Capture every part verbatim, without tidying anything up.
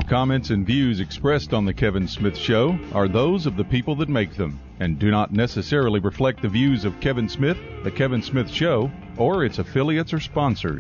comments, and views expressed on The Kevin Smith Show are those of the people that make them and do not necessarily reflect the views of Kevin Smith, The Kevin Smith Show, or its affiliates or sponsors.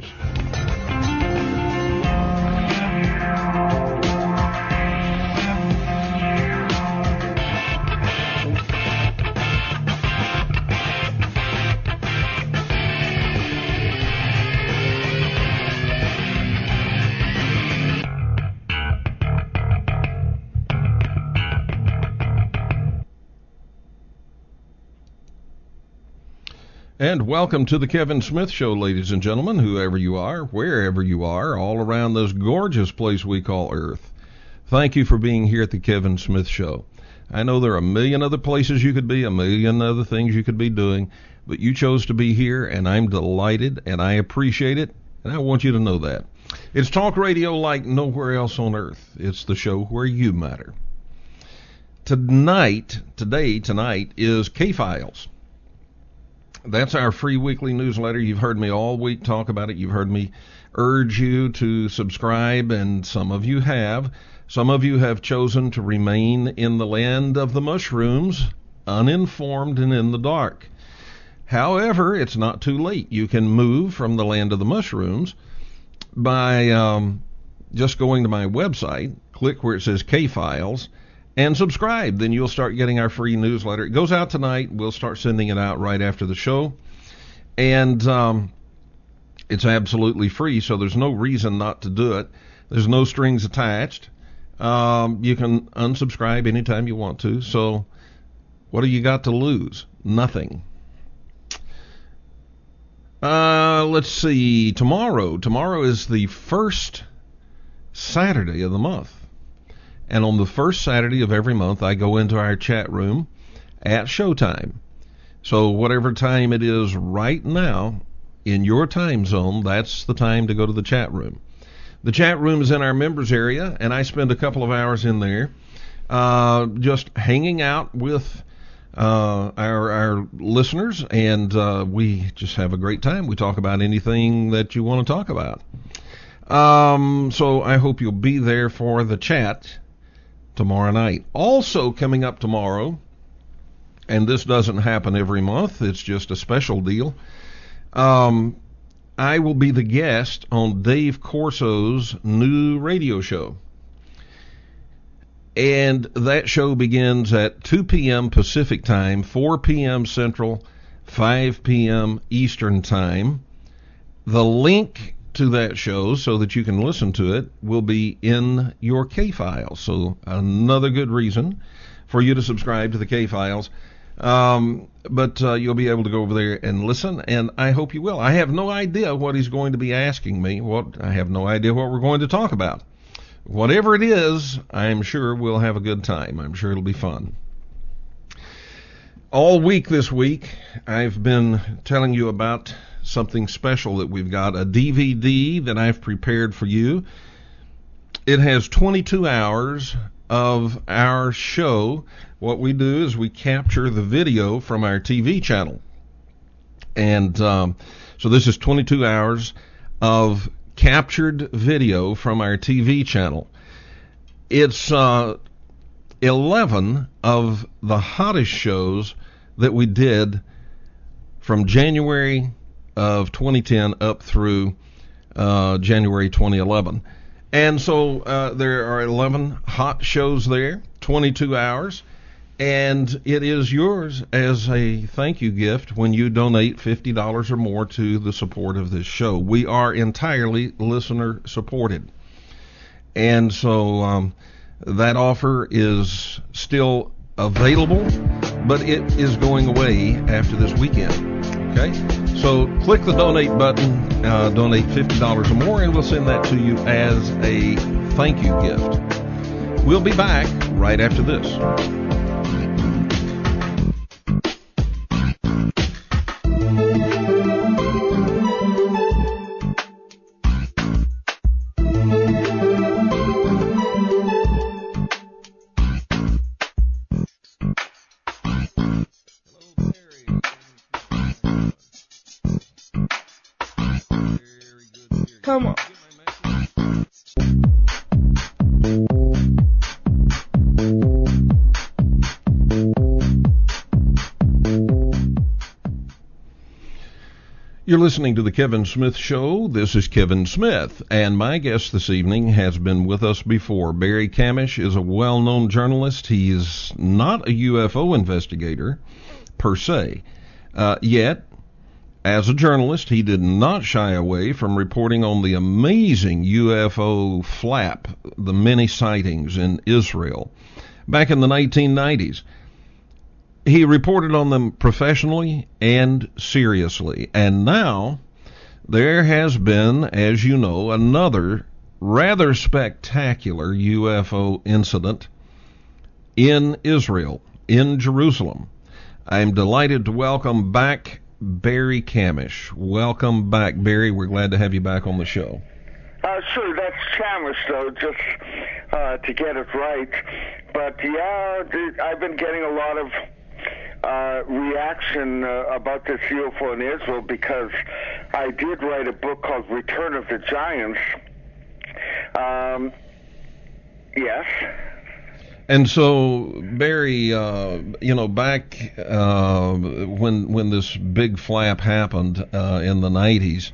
And welcome to the Kevin Smith Show, ladies and gentlemen, whoever you are, wherever you are, all around this gorgeous place we call Earth. Thank you for being here at the Kevin Smith Show. I know there are a million other places you could be, a million other things you could be doing, but you chose to be here, and I'm delighted, and I appreciate it, and I want you to know that. It's talk radio like nowhere else on Earth. It's the show where you matter. Tonight, today, tonight, is K-Files. That's our free weekly newsletter. You've heard me all week talk about it. You've heard me urge you to subscribe, and some of you have. Some of you have chosen to remain in the land of the mushrooms, uninformed and in the dark. However, it's not too late. You can move from the land of the mushrooms by um, just going to my website, click where it says K-Files, and subscribe. Then you'll start getting our free newsletter. It goes out tonight. We'll start sending it out right after the show. And um, it's absolutely free, so there's no reason not to do it. There's no strings attached. Um, you can unsubscribe anytime you want to. So what do you got to lose? Nothing. Uh, let's see. Tomorrow. Tomorrow is the first Saturday of the month. And on the first Saturday of every month, I go into our chat room at showtime. So whatever time it is right now in your time zone, that's the time to go to the chat room. The chat room is in our members area, and I spend a couple of hours in there uh, just hanging out with uh, our, our listeners, and uh, we just have a great time. We talk about anything that you want to talk about. Um, so I hope you'll be there for the chat tomorrow night. Also coming up tomorrow, and this doesn't happen every month, it's just a special deal, um, I will be the guest on Dave Corso's new radio show. And that show begins at two p.m. Pacific time, four p.m. Central, five p.m. Eastern time. The link to that show so that you can listen to it will be in your K-Files. So another good reason for you to subscribe to the K-Files. Um, but uh, you'll be able to go over there and listen, and I hope you will. I have no idea what he's going to be asking me. What I have no idea what we're going to talk about. Whatever it is, I'm sure we'll have a good time. I'm sure it'll be fun. All week this week, I've been telling you about something special that we've got, a D V D that I've prepared for you. It has twenty-two hours of our show. What we do is we capture the video from our T V channel. And um, so this is twenty-two hours of captured video from our T V channel. It's uh, eleven of the hottest shows that we did from January of twenty ten up through uh, January twenty eleven. And so uh, there are eleven hot shows there, twenty-two hours, and it is yours as a thank you gift when you donate fifty dollars or more to the support of this show. We are entirely listener supported. And so um, that offer is still available, but it is going away after this weekend. Okay? So click the donate button, uh, donate fifty dollars or more, and we'll send that to you as a thank you gift. We'll be back right after this. Come on. You're listening to The Kevin Smith Show. This is Kevin Smith, and my guest this evening has been with us before. Barry Kamish is a well-known journalist. He is not a U F O investigator, per se. Uh, yet, as a journalist, he did not shy away from reporting on the amazing U F O flap, the many sightings in Israel. Back in the nineteen nineties, he reported on them professionally and seriously. And now there has been, as you know, another rather spectacular U F O incident in Israel, in Jerusalem. I'm delighted to welcome back Barry Kamish. Welcome back, Barry. We're glad to have you back on the show. Uh, sure, that's Kamish, though, just uh, to get it right. But, yeah, I've been getting a lot of Uh, reaction uh, about this U F O in Israel because I did write a book called Return of the Giants. Um, yes. And so, Barry, uh, you know, back uh, when when this big flap happened uh, in the nineties,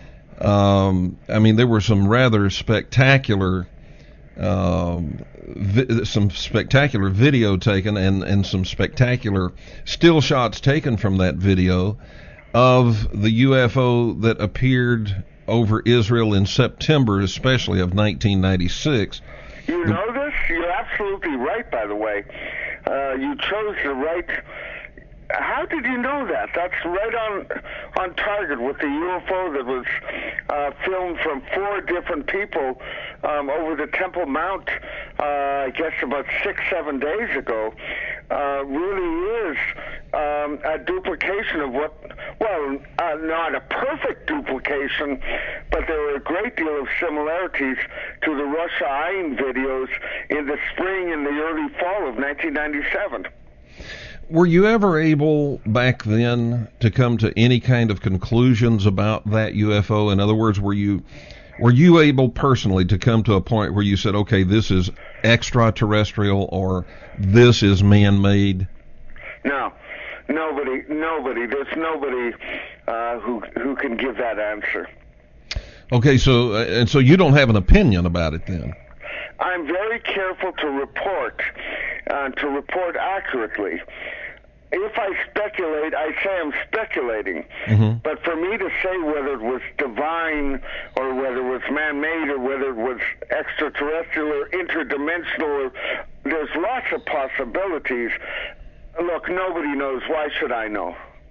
um, I mean, there were some rather spectacular Um, vi- some spectacular video taken and, and some spectacular still shots taken from that video of the U F O that appeared over Israel in September, especially of nineteen ninety-six. You know this? You're absolutely right, by the way. Uh, you chose the right... How did you know that? That's right on on target with the U F O that was uh, filmed from four different people um, over the Temple Mount, uh, I guess about six, seven days ago. Uh, really is um, a duplication of what, well, uh, not a perfect duplication, but there were a great deal of similarities to the Russia Ayin videos in the spring and the early fall of nineteen ninety-seven. Were you ever able back then to come to any kind of conclusions about that U F O? In other words, were you were you able personally to come to a point where you said, okay, this is extraterrestrial or this is man-made? No, nobody, nobody. There's nobody uh, who who can give that answer. Okay, so uh, and so you don't have an opinion about it then? I'm very careful to report, uh, to report accurately. If I speculate, I say I'm speculating. Mm-hmm. But for me to say whether it was divine or whether it was man-made or whether it was extraterrestrial or interdimensional, or, there's lots of possibilities. Look, nobody knows. Why should I know?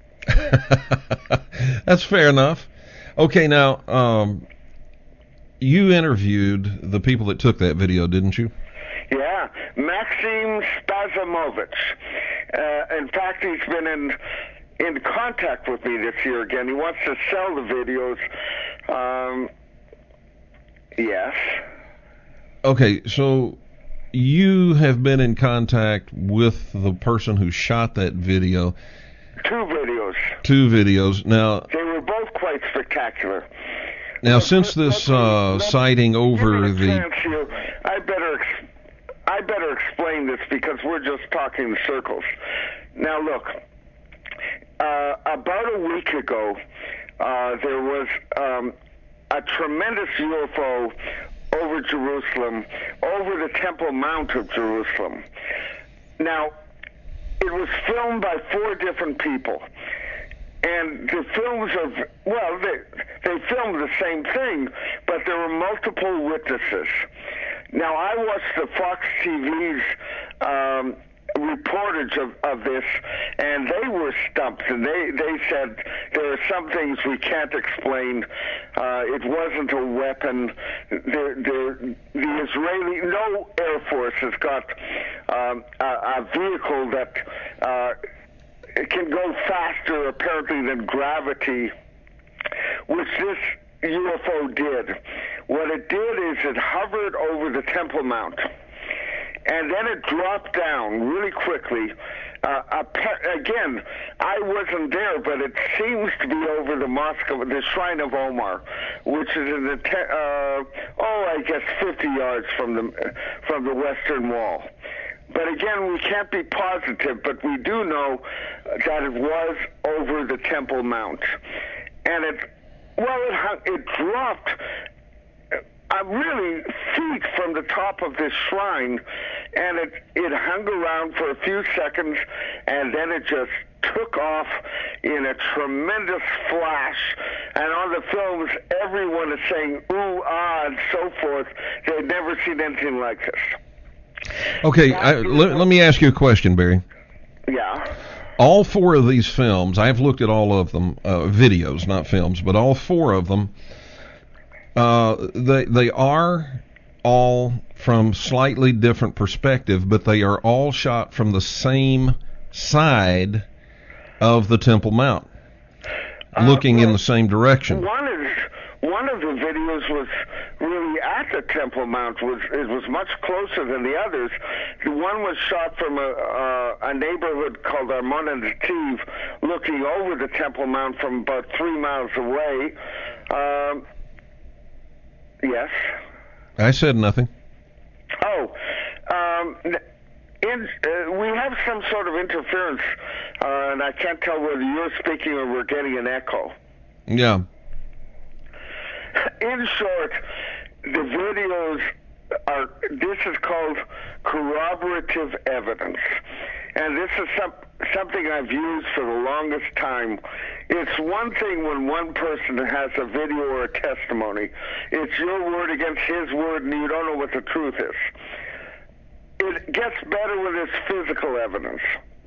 That's fair enough. Okay, now, um, you interviewed the people that took that video, didn't you? Yeah, Maxim Spazimovich. Uh, in fact, he's been in in contact with me this year again. He wants to sell the videos. Um, yes. Okay, so you have been in contact with the person who shot that video. Two videos. Two videos. Now, they were both quite spectacular. Now, since this uh, sighting over the... Here, I better I better explain this because we're just talking in circles. Now, look, uh, about a week ago, uh, there was um, a tremendous U F O over Jerusalem, over the Temple Mount of Jerusalem. Now, it was filmed by four different people. And the films of, well, they, they filmed the same thing, but there were multiple witnesses. Now, I watched the Fox T V's um, reportage of, of this, and they were stumped, and they, they said there are some things we can't explain. Uh, it wasn't a weapon. The, the, the Israeli, no Air Force has got um, a, a vehicle that... Uh, It can go faster, apparently, than gravity, which this U F O did. What it did is it hovered over the Temple Mount, and then it dropped down really quickly. Uh, again, I wasn't there, but it seems to be over the mosque of the Shrine of Omar, which is in the te- uh, oh, I guess fifty yards from the from the Western Wall. But again, we can't be positive, but we do know that it was over the Temple Mount. and it, well, it hung, it dropped uh, really feet from the top of this shrine, and it it hung around for a few seconds, and then it just took off in a tremendous flash. And on the films, everyone is saying ooh, ah, and so forth. They've never seen anything like this. Okay, I, let, let me ask you a question, Barry. Yeah. All four of these films, I've looked at all of them, uh, videos, not films, but all four of them, uh, they they are all from slightly different perspective, but they are all shot from the same side of the Temple Mount, looking uh, well, in the same direction. One is one of the videos was really at the Temple Mount. Was it was much closer than the others. The one was shot from a, uh, a neighborhood called Armona Nativ, looking over the Temple Mount from about three miles away. Um, yes. I said nothing. Oh. Um, In, uh, we have some sort of interference, uh, and I can't tell whether you're speaking or we're getting an echo. Yeah. In short, the videos are, this is called corroborative evidence. And this is some, something I've used for the longest time. It's one thing when one person has a video or a testimony. It's your word against his word, and you don't know what the truth is. It gets better when there's physical evidence.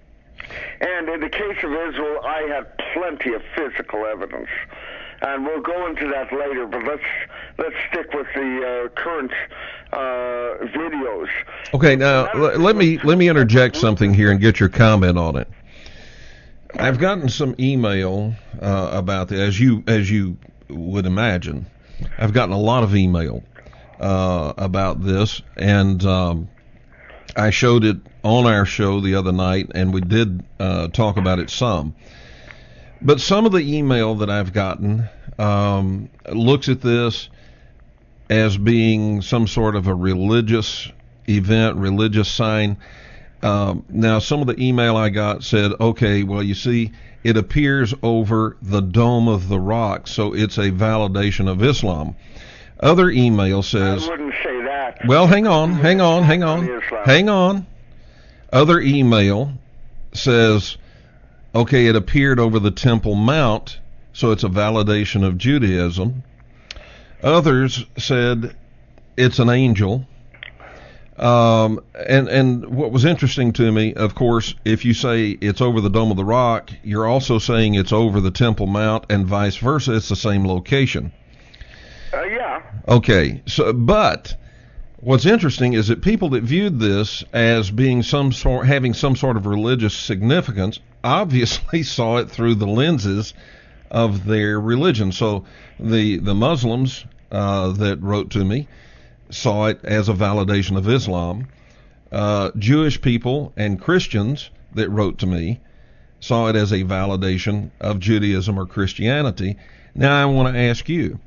And in the case of Israel, I had plenty of physical evidence. And we'll go into that later, but let's let's stick with the uh, current uh, videos. Okay, now l- let me let me interject something here and get your comment on it. I've gotten some email uh, about this, as you as you would imagine. I've gotten a lot of email uh, about this, and um, I showed it on our show the other night, and we did uh, talk about it some. But some of the email that I've gotten um, looks at this as being some sort of a religious event, religious sign. Um, now, some of the email I got said, okay, well, you see, it appears over the Dome of the Rock, so it's a validation of Islam. Other email says... I wouldn't say that. Well, hang on, hang on, hang on, hang on. Other email says, okay, it appeared over the Temple Mount, so it's a validation of Judaism. Others said it's an angel. Um, and, and what was interesting to me, of course, if you say it's over the Dome of the Rock, you're also saying it's over the Temple Mount, and vice versa. It's the same location. Uh, yeah. Okay. So, but what's interesting is that people that viewed this as being some sort, having some sort of religious significance, obviously saw it through the lenses of their religion. So the the Muslims uh, that wrote to me saw it as a validation of Islam. Uh, Jewish people and Christians that wrote to me saw it as a validation of Judaism or Christianity. Now I want to ask you,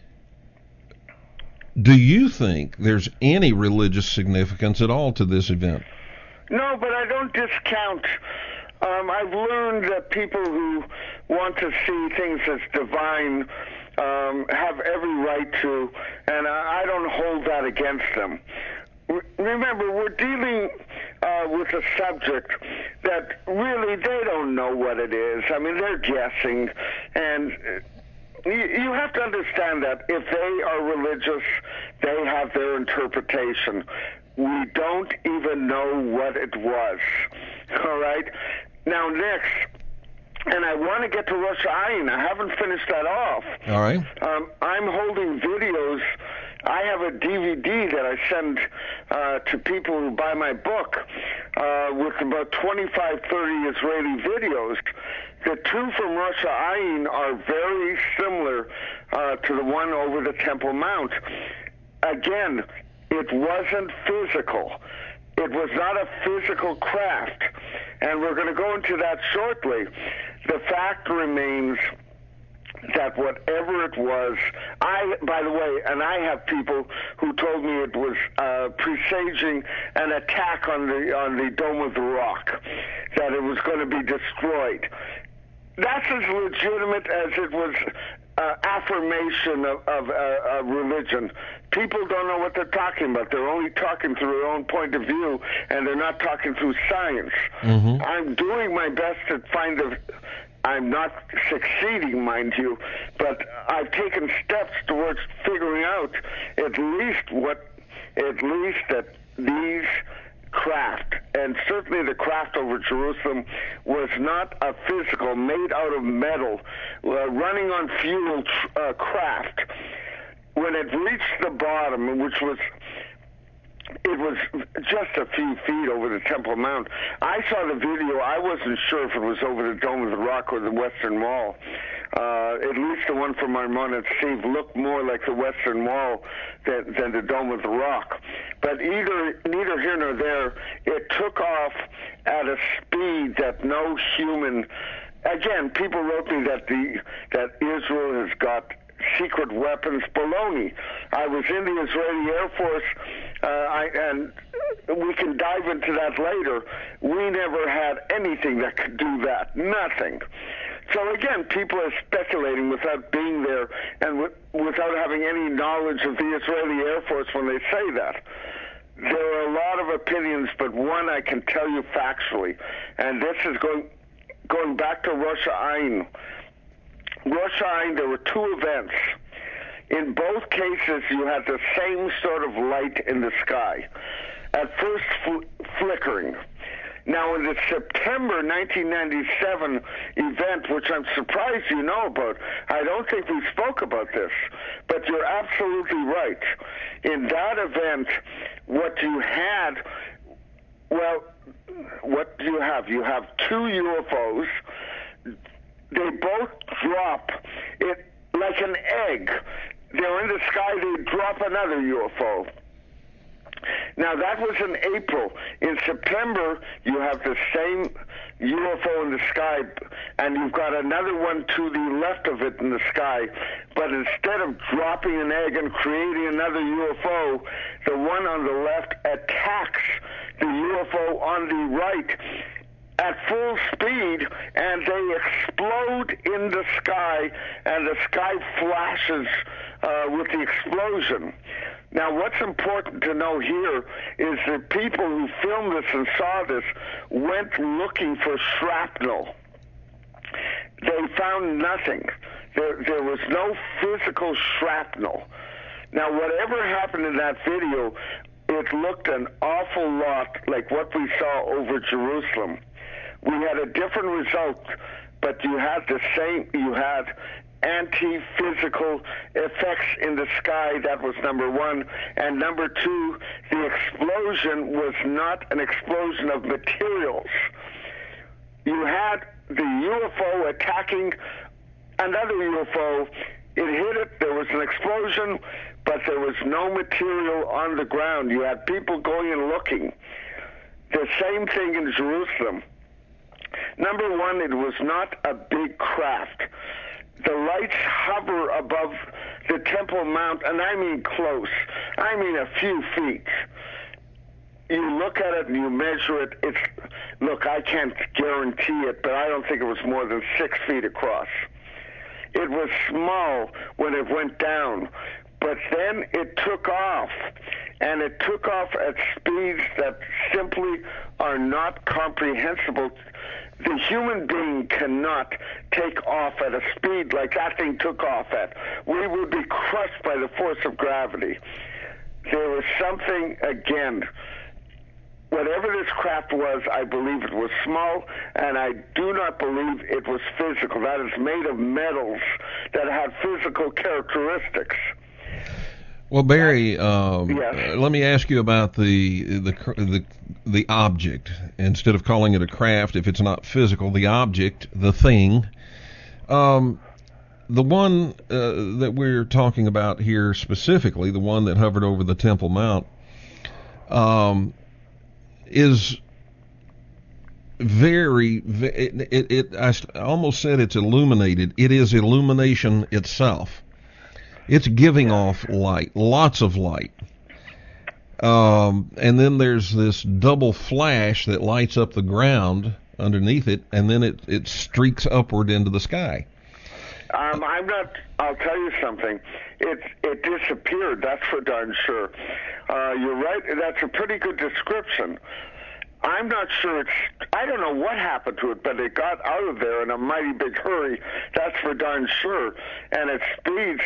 do you think there's any religious significance at all to this event? No, but I don't discount. Um, I've learned that people who want to see things as divine um, have every right to, and I, I don't hold that against them. R- remember, we're dealing uh, with a subject that really they don't know what it is. I mean, they're guessing, and you, you have to understand that if they are religious, they have their interpretation. We don't even know what it was. All right? Now, next, and I want to get to Rosh Hashanah. I haven't finished that off. All right. Um, I'm holding videos. I have a D V D that I send uh, to people who buy my book uh, with about twenty-five, thirty Israeli videos. The two from Rosh Hashanah are very similar uh, to the one over the Temple Mount. Again, it wasn't physical. It was not a physical craft. And we're going to go into that shortly. The fact remains that whatever it was, I, by the way, and I have people who told me it was uh, presaging an attack on the on the Dome of the Rock, that it was going to be destroyed. that's as legitimate as it was uh, affirmation of, of uh, uh, religion. People don't know what they're talking about. They're only talking through their own point of view, and they're not talking through science. Mm-hmm. I'm doing my best to find the... I'm not succeeding, mind you, but I've taken steps towards figuring out at least what, at least that these craft, and certainly the craft over Jerusalem, was not a physical, made out of metal, uh, running on fuel uh, craft. When it reached the bottom, which was, it was just a few feet over the Temple Mount. I saw the video. I wasn't sure if it was over the Dome of the Rock or the Western Wall. Uh, at least the one from Armand and Steve looked more like the Western Wall than, than the Dome of the Rock. But either, neither here nor there, it took off at a speed that no human... Again, people wrote me that the that Israel has got secret weapons. Baloney. I was in the Israeli Air Force, uh, I, and we can dive into that later. We never had anything that could do that. Nothing. So again, people are speculating without being there and w- without having any knowledge of the Israeli Air Force when they say that. There are a lot of opinions, but one I can tell you factually, and this is going going back to Rosh Hashanah. Rosh Hashanah, there were two events. In both cases, you had the same sort of light in the sky. At first, fl- flickering. Now, in the September nineteen ninety-seven event, which I'm surprised you know about, I don't think we spoke about this, but you're absolutely right. In that event, what you had, well, what do you have? You have two U F Os. They both drop it like an egg. They're in the sky, they drop another U F O. Now, that was in April. In September, you have the same U F O in the sky, and you've got another one to the left of it in the sky. But instead of dropping an egg and creating another U F O, the one on the left attacks the U F O on the right at full speed, and they explode in the sky, and the sky flashes uh, with the explosion. Now, what's important to know here is that people who filmed this and saw this went looking for shrapnel. They found nothing. There, there was no physical shrapnel. Now, whatever happened in that video, it looked an awful lot like what we saw over Jerusalem. We had a different result, but you had the same, you had anti-physical effects in the sky. That was number one. And number two, the explosion was not an explosion of materials. You had the U F O attacking another U F O. It hit it, there was an explosion, but there was no material on the ground. You had people going and looking. The same thing in Jerusalem. Number one, it was not a big craft. The lights hover above the Temple Mount, and I mean close. I mean a few feet. You look at it and you measure it. It's, look, I can't guarantee it, but I don't think it was more than six feet across. It was small when it went down, but then it took off, and it took off at speeds that simply are not comprehensible. The human being cannot take off at a speed like that thing took off at. We would be crushed by the force of gravity. There was something, again, whatever this craft was, I believe it was small, and I do not believe it was physical. That is made of metals that had physical characteristics. Well, Barry, um, yes. uh, let me ask you about the, the the the object. Instead of calling it a craft, if it's not physical, the object, the thing. Um, the one uh, that we're talking about here specifically, the one that hovered over the Temple Mount, um, is very. It, it, it I almost said it's illuminated. It is illumination itself. It's giving off light, lots of light. Um, and then there's this double flash that lights up the ground underneath it, and then it, it streaks upward into the sky. Um, I'm not. I'll tell you something. It it disappeared. That's for darn sure. Uh, you're right. That's a pretty good description. I'm not sure it's. I don't know what happened to it, but it got out of there in a mighty big hurry. That's for darn sure. And it speeds,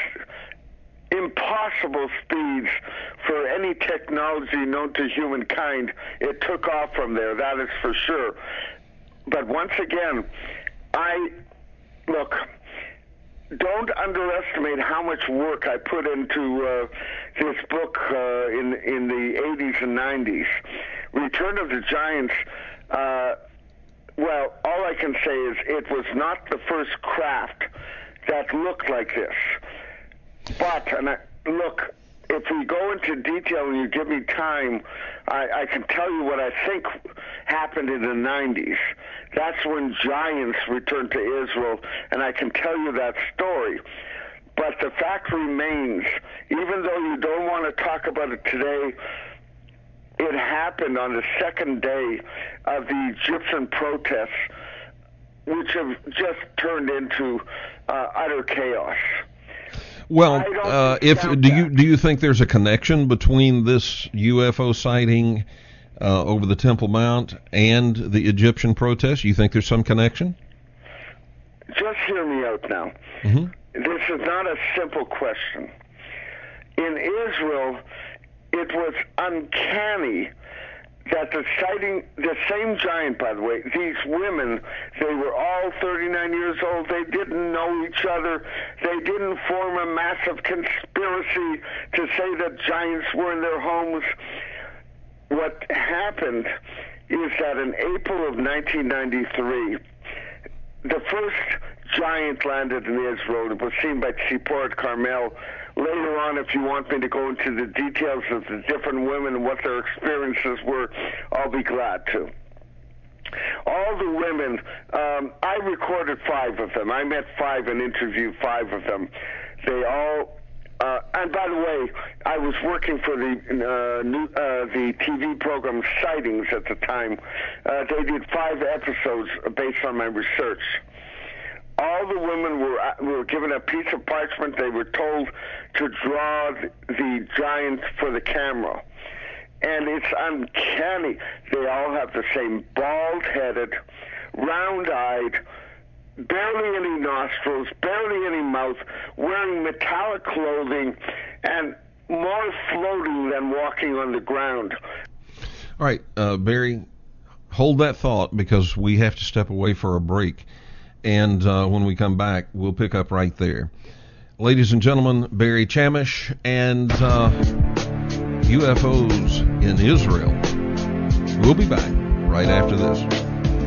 impossible speeds for any technology known to humankind. It took off from there. That is for sure. But once again, I look. Don't underestimate how much work I put into uh, this book uh, in in the eighties and nineties. Return of the Giants, uh, well, all I can say is it was not the first craft that looked like this. But, and I, look, if we go into detail and you give me time, I, I can tell you what I think happened in the nineties. That's when giants returned to Israel, and I can tell you that story. But the fact remains, even though you don't want to talk about it today, it happened on the second day of the Egyptian protests, which have just turned into uh, utter chaos. Well, uh, if do you do you think there's a connection between this U F O sighting uh, over the Temple Mount and the Egyptian protests? You think there's some connection? Just hear me out now. Mm-hmm. This is not a simple question. In Israel, it was uncanny that the sighting, the same giant, by the way, these women, they were all thirty-nine years old. They didn't know each other. They didn't form a massive conspiracy to say that giants were in their homes. What happened is that in April of nineteen ninety-three, the first giant landed in Israel. It was seen by Tzipor Carmel. Later on, if you want me to go into the details of the different women and what their experiences were, I'll be glad to. All the women, um, I recorded five of them. I met five and interviewed five of them. They all, uh, and by the way, I was working for the uh, new, uh, the T V program Sightings at the time. Uh, they did five episodes based on my research. All the women were were given a piece of parchment. They were told to draw the, the giant for the camera. And it's uncanny. They all have the same bald-headed, round-eyed, barely any nostrils, barely any mouth, wearing metallic clothing, and more floating than walking on the ground. All right, uh, Barry, hold that thought because we have to step away for a break. And uh, when we come back, we'll pick up right there. Ladies and gentlemen, Barry Chamish and uh, U F Os in Israel. We'll be back right after this.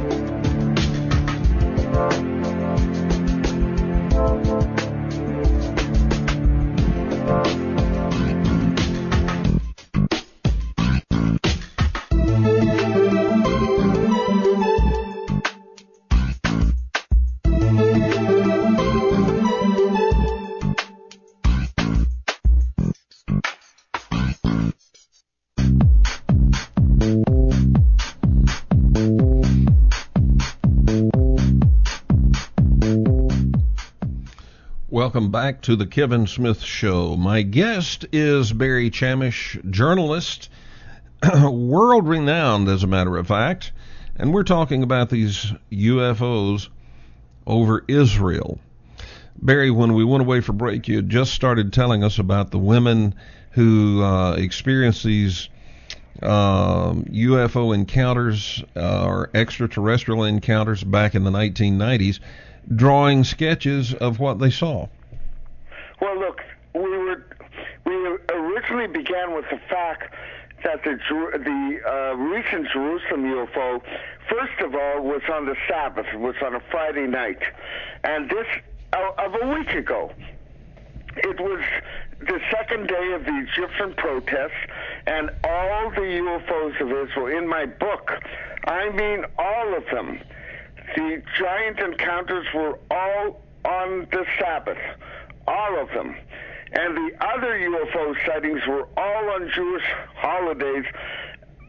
Welcome back to the Kevin Smith Show. My guest is Barry Chamish, journalist, world-renowned as a matter of fact, and we're talking about these U F Os over Israel. Barry, when we went away for break, you had just started telling us about the women who uh, experienced these uh, U F O encounters uh, or extraterrestrial encounters back in the nineteen nineties, drawing sketches of what they saw. Well, look, we were we originally began with the fact that the the uh, recent Jerusalem U F O, first of all, was on the Sabbath. It was on a Friday night, and this uh, of a week ago. It was the second day of the Egyptian protests, and all the U F Os of Israel. In my book, I mean all of them. The giant encounters were all on the Sabbath, all of them. And the other U F O sightings were all on Jewish holidays.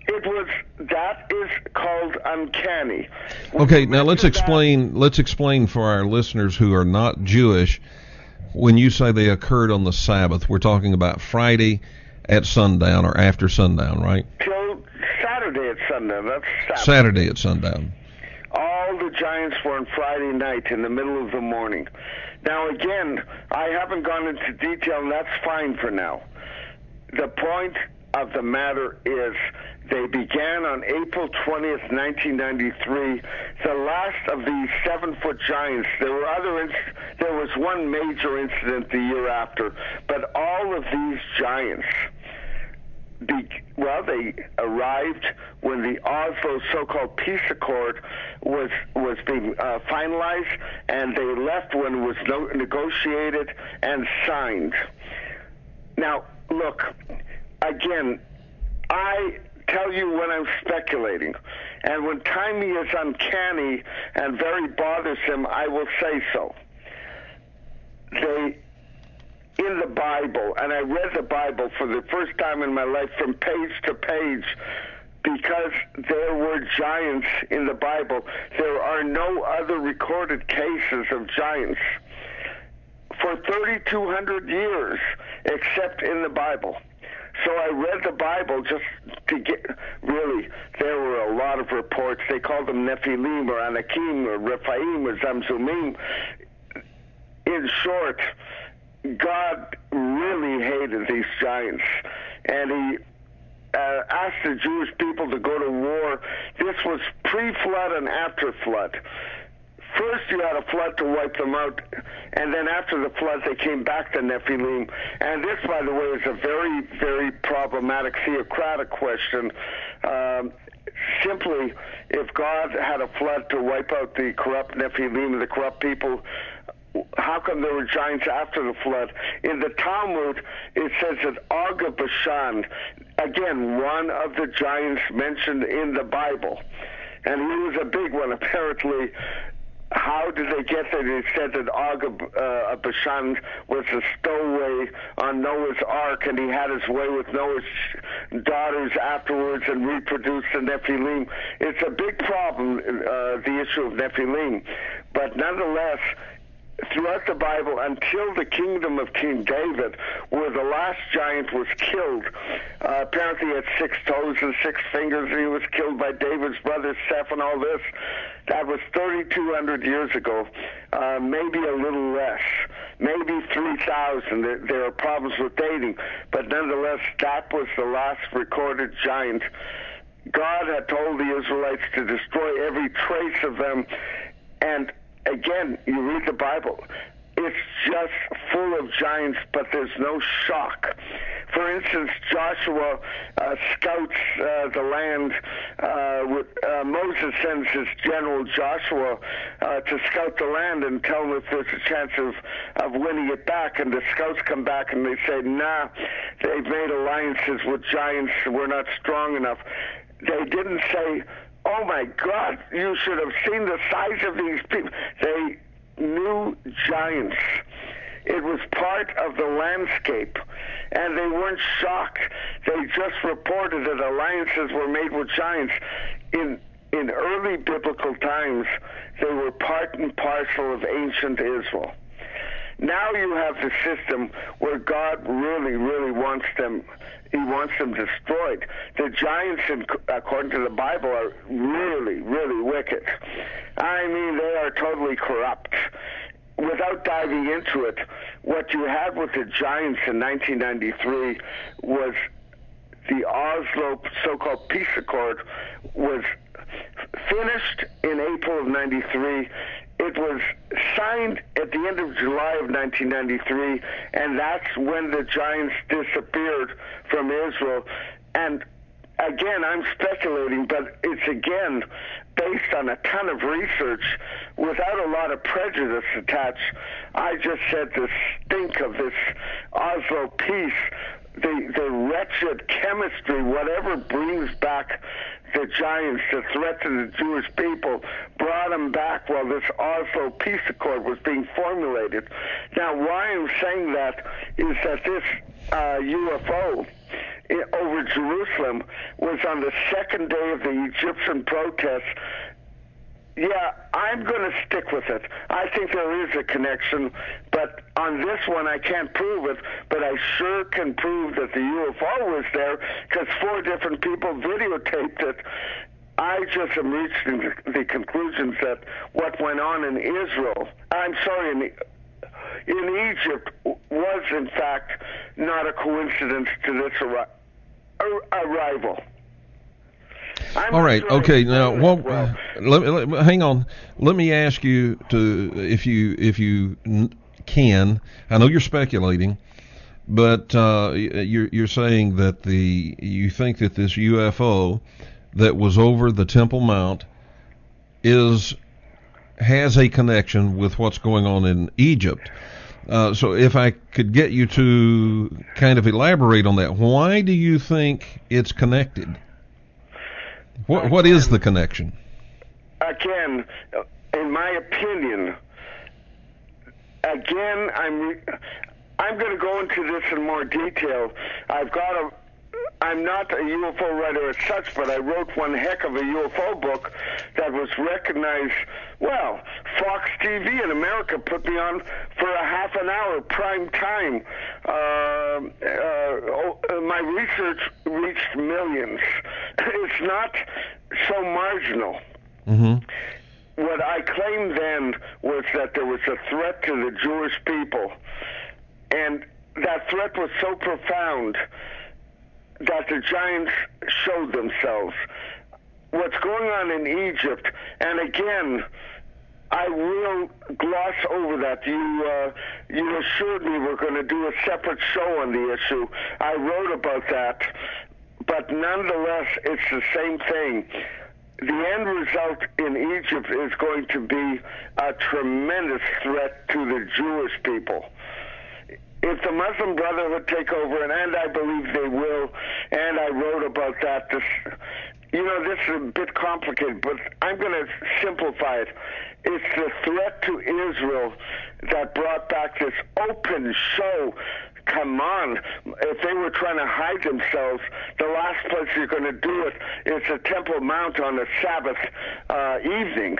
It was, that is called uncanny. Okay, now let's explain, that, let's explain for our listeners who are not Jewish, when you say they occurred on the Sabbath, we're talking about Friday at sundown or after sundown, right? Till Saturday at sundown, that's Sabbath. Saturday at sundown. All the giants were on Friday night in the middle of the morning. Now again, I haven't gone into detail, and that's fine for now. The point of the matter is they began on April twentieth, nineteen ninety-three. The last of these seven-foot giants. There were other. Inc- there was one major incident the year after, but all of these giants, be, well, they arrived when the Oslo so-called peace accord was was being uh, finalized, and they left when it was no- negotiated and signed. Now, look, again, I tell you when I'm speculating, and when timing is uncanny and very bothersome, I will say so. They, in the Bible, and I read the Bible for the first time in my life from page to page, because there were giants in the Bible. There are no other recorded cases of giants for thirty-two hundred years, except in the Bible. So I read the Bible just to get, really, there were a lot of reports. They called them Nephilim or Anakim or Rephaim or Zamzumim. In short, God really hated these giants, and he uh, asked the Jewish people to go to war. This was pre-flood and after-flood. First, you had a flood to wipe them out, and then after the flood, they came back to Nephilim. And this, by the way, is a very, very problematic theocratic question. Um, simply, if God had a flood to wipe out the corrupt Nephilim, the corrupt people, how come there were giants after the flood? In the Talmud, it says that Og of Bashan, again, one of the giants mentioned in the Bible, and he was a big one, apparently. How did they get there? They said that Og of uh, Bashan was a stowaway on Noah's Ark, and he had his way with Noah's daughters afterwards and reproduced the Nephilim. It's a big problem, uh, the issue of Nephilim. But nonetheless, throughout the Bible, until the kingdom of King David, where the last giant was killed, uh, apparently he had six toes and six fingers, and he was killed by David's brother Seth and all this. That was thirty-two hundred years ago, uh, maybe a little less, maybe three thousand. There, there are problems with dating, but nonetheless, that was the last recorded giant. God had told the Israelites to destroy every trace of them, and again, you read the Bible, it's just full of giants, but there's no shock. For instance, Joshua uh, scouts uh, the land. Uh, with, uh, Moses sends his general Joshua uh, to scout the land and tell him if there's a chance of, of winning it back. And the scouts come back and they say, nah, they've made alliances with giants. We're not strong enough. They didn't say, oh my God, you should have seen the size of these people. They knew giants. It was part of the landscape, and they weren't shocked. They just reported that alliances were made with giants. In in early biblical times, they were part and parcel of ancient Israel. Now you have the system where God really, really wants them, he wants them destroyed. The giants, in, according to the Bible, are really, really wicked. I mean, they are totally corrupt. Without diving into it, what you had with the giants in nineteen ninety-three was the Oslo so-called peace accord was finished in April of ninety-three. It was signed at the end of July of nineteen ninety-three, and that's when the giants disappeared from Israel. And again, I'm speculating, but it's again based on a ton of research without a lot of prejudice attached. I just said the stink of this Oslo peace, the, the wretched chemistry, whatever brings back the giants, the threat to the Jewish people, brought them back while this Oslo peace accord was being formulated. Now, why I'm saying that is that this uh, U F O in, over Jerusalem was on the second day of the Egyptian protests. Yeah, I'm going to stick with it. I think there is a connection, but on this one I can't prove it, but I sure can prove that the U F O was there because four different people videotaped it. I just am reaching the, the conclusions that what went on in Israel, I'm sorry, in, in Egypt was in fact not a coincidence to this arri- arrival. I'm All right. sure Okay. Now, well, well. let, let, hang on. Let me ask you to, if you if you can. I know you're speculating, but uh, you're you're saying that the you think that this U F O that was over the Temple Mount is has a connection with what's going on in Egypt. Uh, so, if I could get you to kind of elaborate on that, why do you think it's connected? What What is the connection? Again, in my opinion, again, I'm I'm going to go into this in more detail. I've got a. I'm not a U F O writer as such, but I wrote one heck of a U F O book that was recognized. Well, Fox T V in America put me on for a half an hour prime time. Uh, uh, my research reached millions. It's not so marginal. Mm-hmm. What I claimed then was that there was a threat to the Jewish people, and that threat was so profound that the giants showed themselves. What's going on in Egypt, and again, I will gloss over that. You uh, you assured me we're going to do a separate show on the issue. I wrote about that, but nonetheless, it's the same thing. The end result in Egypt is going to be a tremendous threat to the Jewish people. If the Muslim Brotherhood take over, and, and I believe they will, and I wrote about that, this, you know, this is a bit complicated, but I'm going to simplify it. It's the threat to Israel that brought back this open show. Come on. If they were trying to hide themselves, the last place you're going to do it is the Temple Mount on a Sabbath uh, evening.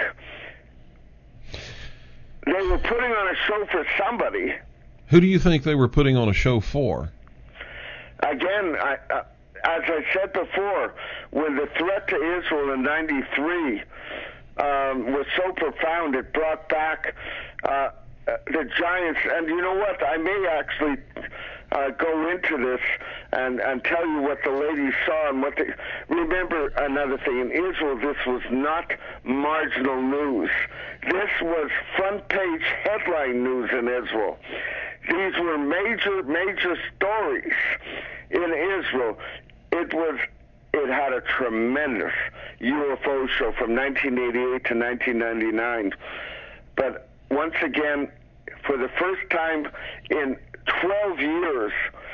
They were putting on a show for somebody. Who do you think they were putting on a show for? Again, I, uh, as I said before, when the threat to Israel in ninety-three um, was so profound, it brought back uh, the giants. And you know what? I may actually uh, go into this and, and tell you what the ladies saw and what they... Remember another thing. In Israel, this was not marginal news. This was front-page headline news in Israel. These were major, major stories in Israel. It was, it had a tremendous U F O show from nineteen eighty-eight to nineteen ninety-nine. But once again, for the first time in twelve years,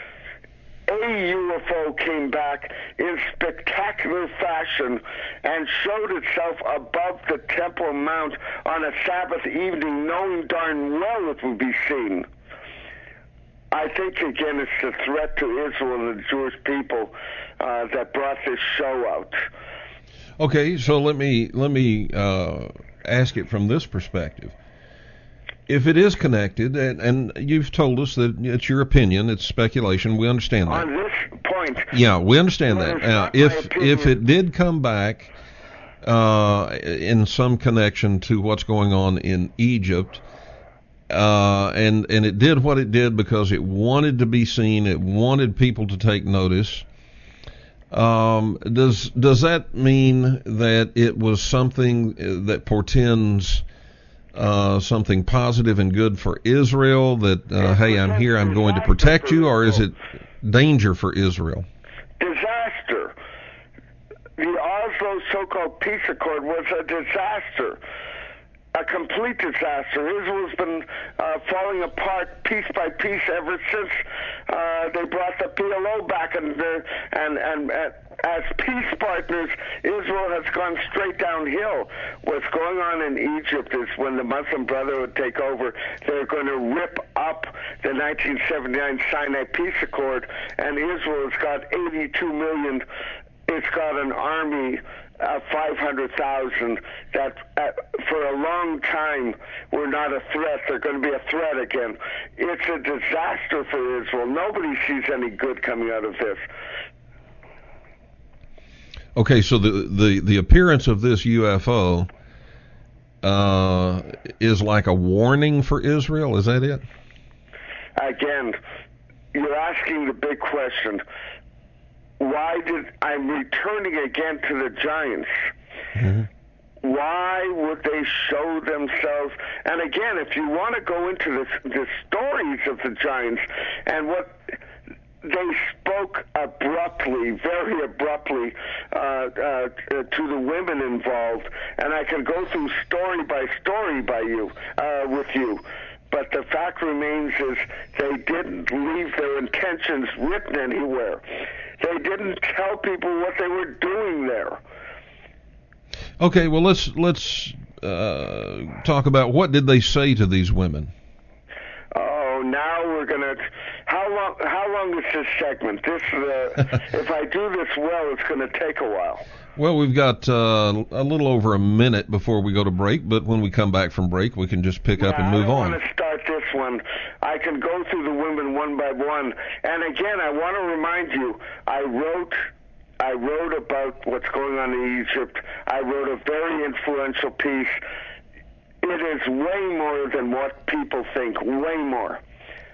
a U F O came back in spectacular fashion and showed itself above the Temple Mount on a Sabbath evening, knowing darn well it would be seen. I think, again, it's the threat to Israel and the Jewish people uh, that brought this show out. Okay, so let me let me uh, ask it from this perspective. If it is connected, and, and you've told us that it's your opinion, it's speculation, we understand that. On this point, yeah, we understand well, that. Uh, if if it did come back uh, in some connection to what's going on in Egypt. Uh, and, and it did what it did because it wanted to be seen. It wanted people to take notice. Um, does, does that mean that it was something that portends, uh, something positive and good for Israel? That, uh, hey, I'm here, I'm going to protect you, or is it danger for Israel? Disaster. The Oslo so-called peace accord was a disaster. a complete disaster. Israel's been uh, falling apart piece by piece ever since uh, they brought the P L O back, and the, and and uh, as peace partners, Israel has gone straight downhill. What's going on in Egypt is when the Muslim Brotherhood take over, they're going to rip up the nineteen seventy-nine Sinai Peace Accord, and Israel has got eighty-two million. It's got an army of five hundred thousand that uh, for a long time were not a threat. They're going to be a threat again. It's a disaster for Israel. Nobody sees any good coming out of this. Okay, so the, the, the appearance of this U F O uh, is like a warning for Israel. Is that it? Again, you're asking the big question. Why did I'm returning again to the giants? Mm-hmm. Why would they show themselves? And again, if you want to go into the, the stories of the giants and what they spoke abruptly, very abruptly, uh, uh, to the women involved, and I can go through story by story by you, uh, with you. But the fact remains is they didn't leave their intentions written anywhere. They didn't tell people what they were doing there. Okay, well let's let's uh, talk about what did they say to these women. Oh, now we're gonna. How long? How long is this segment? This, uh, if I do this well, it's gonna take a while. Well, we've got uh, a little over a minute before we go to break, but when we come back from break, we can just pick yeah, up and move on. on. I want to start this one. I can go through the women one by one. And again, I want to remind you, I wrote I wrote about what's going on in Egypt. I wrote a very influential piece. It is way more than what people think, way more.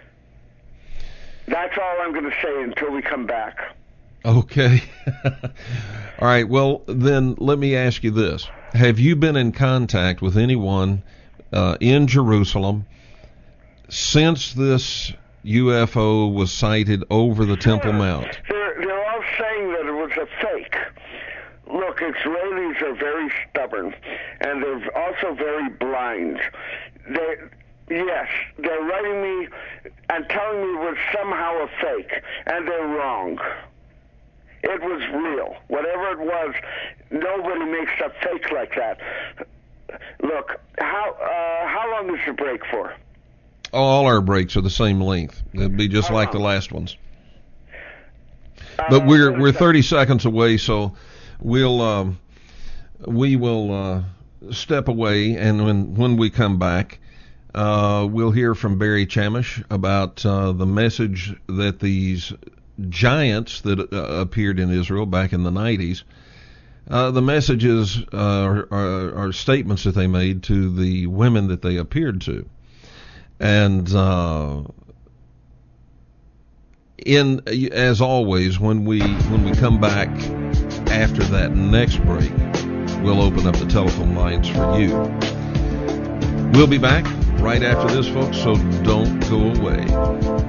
That's all I'm going to say until we come back. Okay. All right. Well, then let me ask you this. Have you been in contact with anyone uh, in Jerusalem since this U F O was sighted over the Temple Mount? They're, they're all saying that it was a fake. Look, Israelis are very stubborn, and they're also very blind. They, yes, they're writing me and telling me it was somehow a fake, and they're wrong. It was real. Whatever it was, nobody makes a fake like that. Look, how uh, how long is the break for? All our breaks are the same length. It'll be just how like long? the last ones. Uh, But we're we're thirty seconds away, so we'll um, we will uh, step away, and when when we come back, uh, we'll hear from Barry Chamish about uh, the message that these giants that uh, appeared in Israel back in the nineties, uh, the messages uh, are, are, are statements that they made to the women that they appeared to. And uh, in as always, when we when we come back after that next break, we'll open up the telephone lines for you. We'll be back right after this, folks, so don't go away.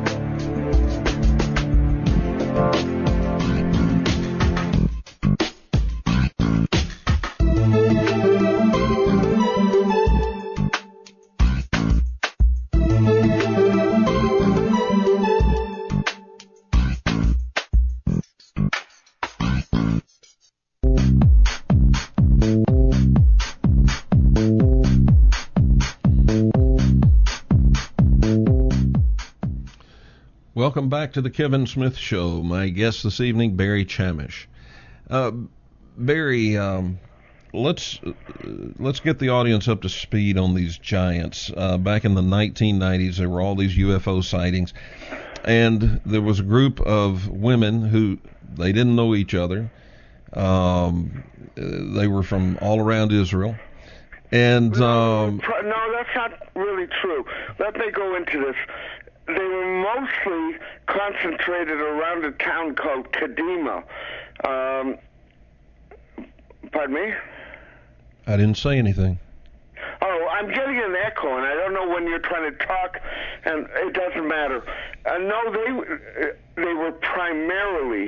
Welcome back to the Kevin Smith Show. My guest this evening, Barry Chamish. Uh, Barry, um, let's uh, let's get the audience up to speed on these giants. Uh, back in the nineteen nineties, there were all these U F O sightings, and there was a group of women who they didn't know each other. Um, they were from all around Israel, and um, no, that's not really true. Let me go into this. They were mostly concentrated around a town called Kadima. Um, pardon me? I didn't say anything. Oh, I'm getting an echo, and I don't know when you're trying to talk, and it doesn't matter. Uh, no, they they were primarily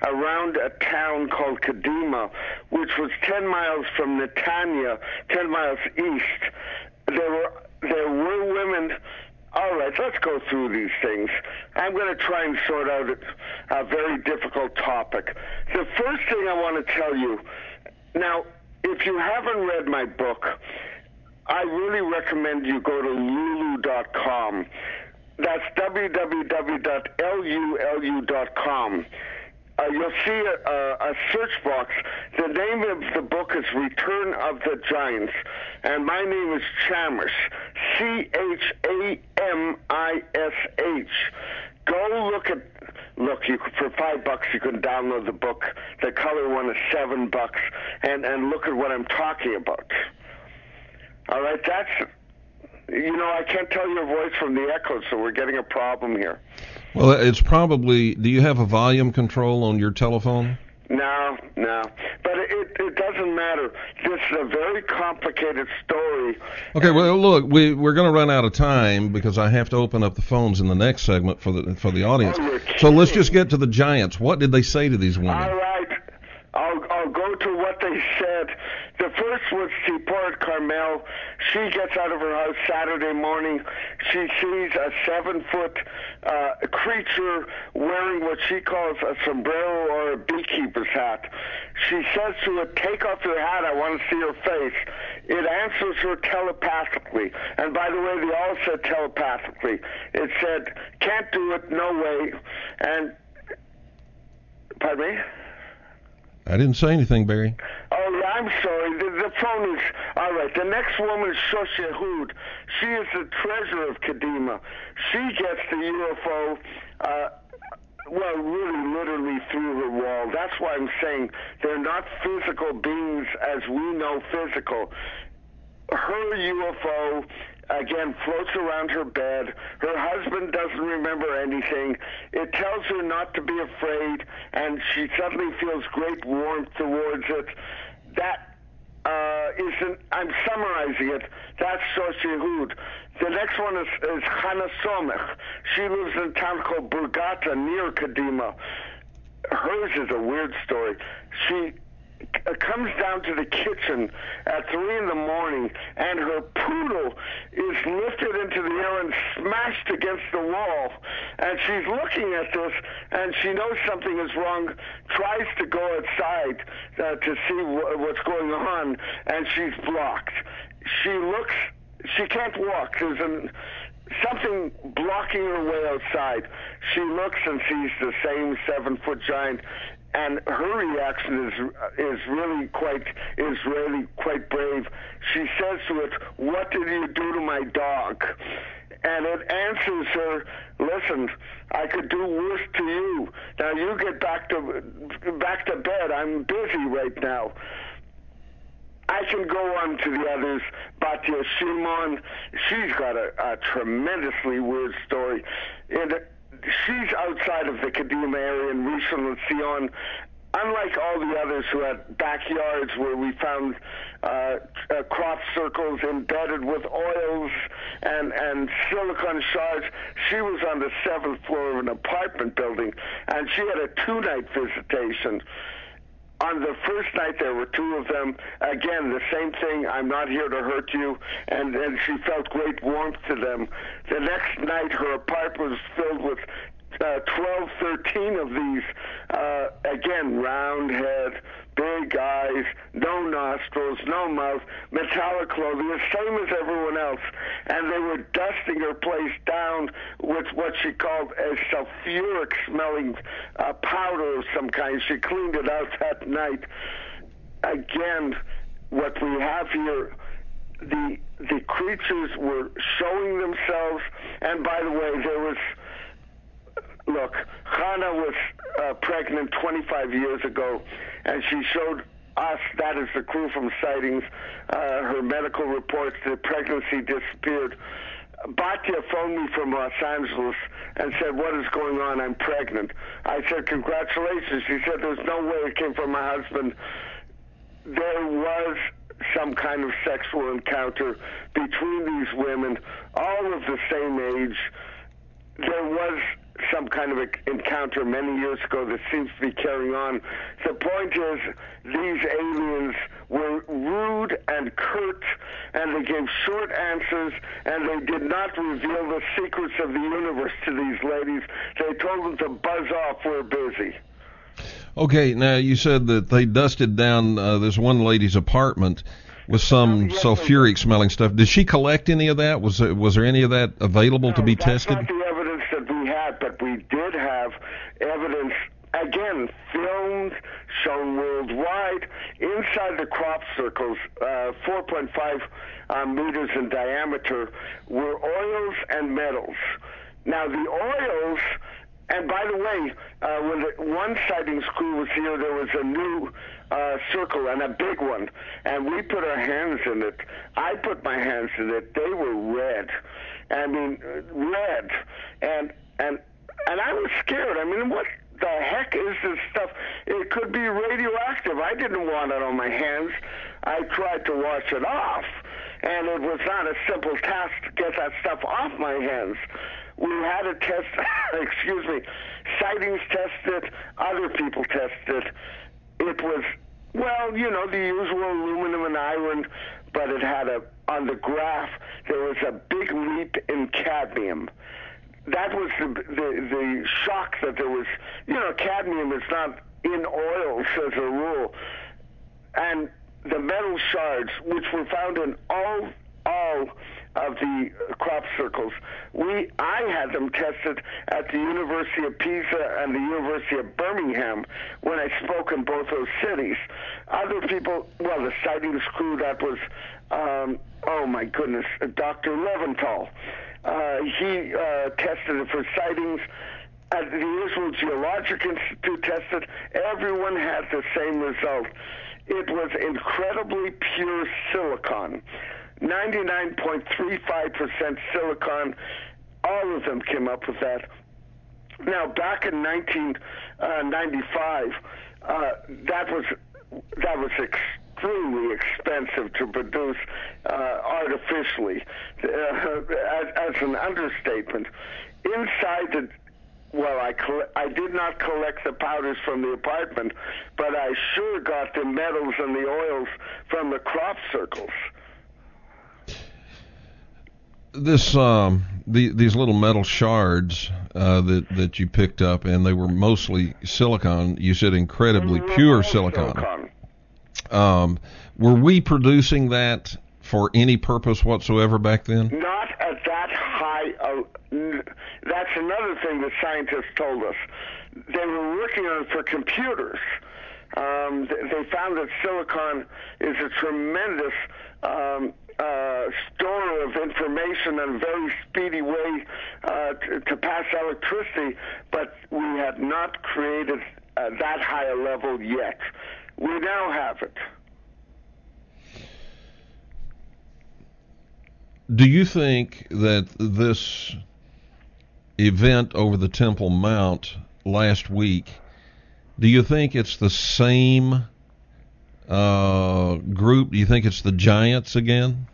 around a town called Kadima, which was ten miles from Netanya, ten miles east. There were there were women. All right, let's go through these things. I'm going to try and sort out a, a very difficult topic. The first thing I want to tell you, now, if you haven't read my book, I really recommend you go to lulu dot com. That's w w w dot lulu dot com. Uh, you'll see a, a, a search box. The name of the book is Return of the Giants, and my name is Chamish, C H A M I S H. Go look at, look, you could, for five bucks you can download the book. The color one is seven bucks, and, and look at what I'm talking about. All right, that's, you know, I can't tell your voice from the echo, so we're getting a problem here. Well, it's probably, do you have a volume control on your telephone? No, no. But it, it doesn't matter. This is a very complicated story. Okay, well, look, we, we're going to run out of time because I have to open up the phones in the next segment for the for the audience. Oh, so let's just get to the Giants. What did they say to these women? All right. I'll, I'll go to what they said. The first was Seaport Carmel. She gets out of her house Saturday morning. She sees a seven-foot uh, creature wearing what she calls a sombrero or a beekeeper's hat. She says to it, "Take off your hat, I want to see your face." It answers her telepathically. And by the way, they all said telepathically. It said, "Can't do it, no way." And, pardon me? I didn't say anything, Barry. Oh, yeah, I'm sorry. The, the phone is... All right, the next woman is Shosha Hood. She is the treasurer of Kadima. She gets the U F O, uh, well, really literally through her wall. That's why I'm saying they're not physical beings as we know physical. Her U F O... again, floats around her bed. Her husband doesn't remember anything. It tells her not to be afraid, and she suddenly feels great warmth towards it. That uh, isn't, I'm summarizing it, that's Shosha Hood. The next one is, is Chana Somech. She lives in a town called Burgata near Kadima. Hers is a weird story. She uh, comes down to the kitchen at three in the morning, and her poodle is lifted into the air and smashed against the wall. And she's looking at this, and she knows something is wrong, tries to go outside uh, to see w- what's going on, and she's blocked. She looks, she can't walk. There's an, something blocking her way outside. She looks and sees the same seven-foot giant, and her reaction is is really quite is really quite brave. She says to it, "What did you do to my dog?" And it answers her, "Listen, I could do worse to you. Now you get back to back to bed. I'm busy right now." I can go on to the others. Batya Shimon, she's got a, a tremendously weird story. And she's outside of the Kadima area in Rishon LeZion. Unlike all the others who had backyards where we found uh, uh, crop circles embedded with oils and, and silicon shards, she was on the seventh floor of an apartment building, and she had a two-night visitation. On the first night, there were two of them. Again, the same thing, "I'm not here to hurt you," and, and she felt great warmth to them. The next night, her apartment was filled with uh, twelve, thirteen of these, uh, again, round head, big eyes, no nostrils, no mouth, metallic clothing, the same as everyone else. And they were dusting her place down with what she called a sulfuric-smelling uh, powder of some kind. She cleaned it out that night. Again, what we have here, the the creatures were showing themselves. And by the way, there was... Look, Chana was uh, pregnant twenty-five years ago, and she showed us, that is the crew from Sightings, uh, her medical reports, the pregnancy disappeared. Batya phoned me from Los Angeles and said, "What is going on? I'm pregnant." I said, "Congratulations." She said, "There's no way it came from my husband." There was some kind of sexual encounter between these women, all of the same age. There was some kind of encounter many years ago that seems to be carrying on. The point is, these aliens were rude and curt, and they gave short answers, and they did not reveal the secrets of the universe to these ladies. They told them to buzz off, we're busy. Okay, now you said that they dusted down uh, this one lady's apartment with some yes, sulfuric smelling stuff. Did she collect any of that? Was there, was there any of that available no, to be that's tested? That's not the evidence that we had, but we did have evidence, again, filmed, shown worldwide, inside the crop circles, uh, four point five uh, meters in diameter, were oils and metals. Now, the oils... And by the way, uh, when the one sightings crew was here, there was a new uh, circle and a big one, and we put our hands in it. I put my hands in it. They were red. I mean, red. And and and I was scared. I mean, what the heck is this stuff? It could be radioactive. I didn't want it on my hands. I tried to wash it off, and it was not a simple task to get that stuff off my hands. We had a test, excuse me, sightings tested, other people tested. It was, well, you know, the usual aluminum and iron, but it had a, on the graph, there was a big leap in cadmium. That was the, the, the shock that there was, you know, cadmium is not in oils as a rule. And the metal shards, which were found in all, all, of the crop circles. We, I had them tested at the University of Pisa and the University of Birmingham when I spoke in both those cities. Other people, well, the sightings crew, that was, um, oh my goodness, Doctor Leventhal. Uh, he uh, tested it for sightings. At the Israel Geologic Institute tested. Everyone had the same result. It was incredibly pure silicon. ninety-nine point three five percent silicon. All of them came up with that. Now, back in nineteen ninety-five, uh, that was that was extremely expensive to produce uh, artificially, uh, as, as an understatement. Inside the Well, I, coll- I did not collect the powders from the apartment, but I sure got the metals and the oils from the crop circles. This um, the, these little metal shards uh, that that you picked up, and they were mostly silicon. You said incredibly pure silicon. silicon. Um, were we producing that for any purpose whatsoever back then? Not at that high. Uh, n- that's another thing that scientists told us. They were working on it for computers. Um, th- they found that silicon is a tremendous um, uh, store of information and a very speedy way uh, to, to pass electricity, but we had not created uh, that high a level yet. We now have it. Do you think that this event over the Temple Mount last week, do you think it's the same uh, group? Do you think it's the Giants again?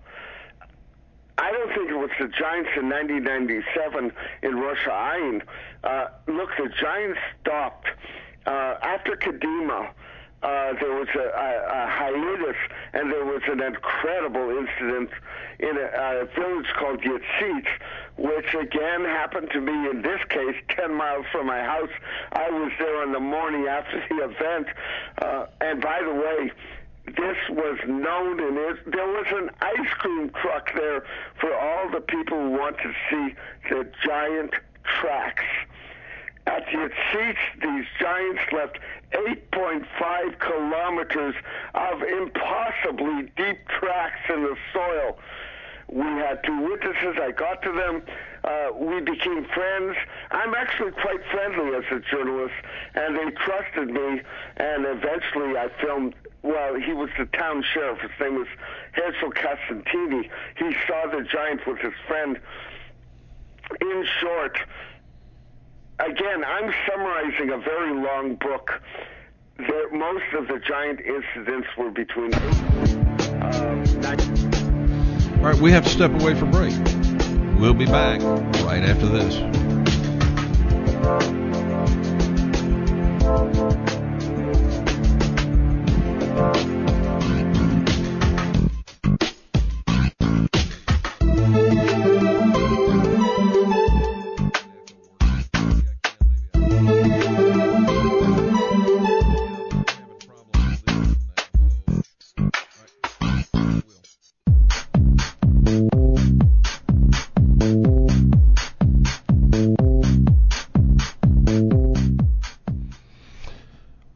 I don't think it was the Giants in nineteen ninety-seven in Rosh Hashanah. Uh, look, the Giants stopped. Uh, after Kadima, Uh, there was a, a, a hiatus, and there was an incredible incident in a, a village called Yitzit, which again happened to be, in this case, ten miles from my house. I was there on the morning after the event, uh, and by the way, this was known in it. There was an ice cream truck there for all the people who want to see the giant tracks. At Yitzit, these giants left eight point five kilometers of impossibly deep tracks in the soil. We had two witnesses. I got to them. Uh, we became friends. I'm actually quite friendly as a journalist, and they trusted me, and eventually I filmed. Well, he was the town sheriff. His name was Herzl Costantini. He saw the giant with his friend. In short, again, I'm summarizing a very long book. There, most of the giant incidents were between uh, nine. All right, we have to step away for break. We'll be back right after this.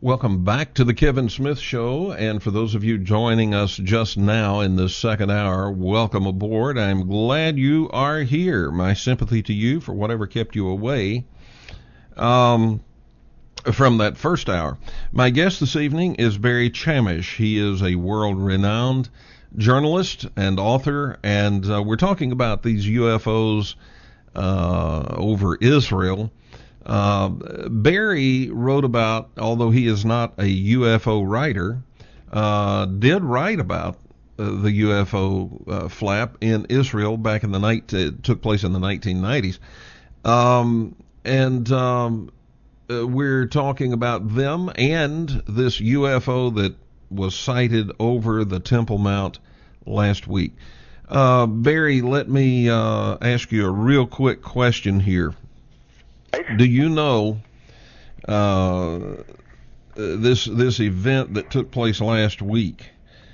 Welcome back to the Kevin Smith Show, and for those of you joining us just now in this second hour, welcome aboard. I'm glad you are here. My sympathy to you for whatever kept you away um, from that first hour. My guest this evening is Barry Chamish. He is a world-renowned journalist and author, and uh, we're talking about these U F Os uh, over Israel. Uh, Barry wrote about, although he is not a U F O writer, uh, did write about uh, the U F O uh, flap in Israel back in the night. It took place in the nineteen nineties. Um, and um, uh, we're talking about them and this U F O that was sighted over the Temple Mount last week. Uh, Barry, let me uh, ask you a real quick question here. Do you know uh, this this event that took place last week?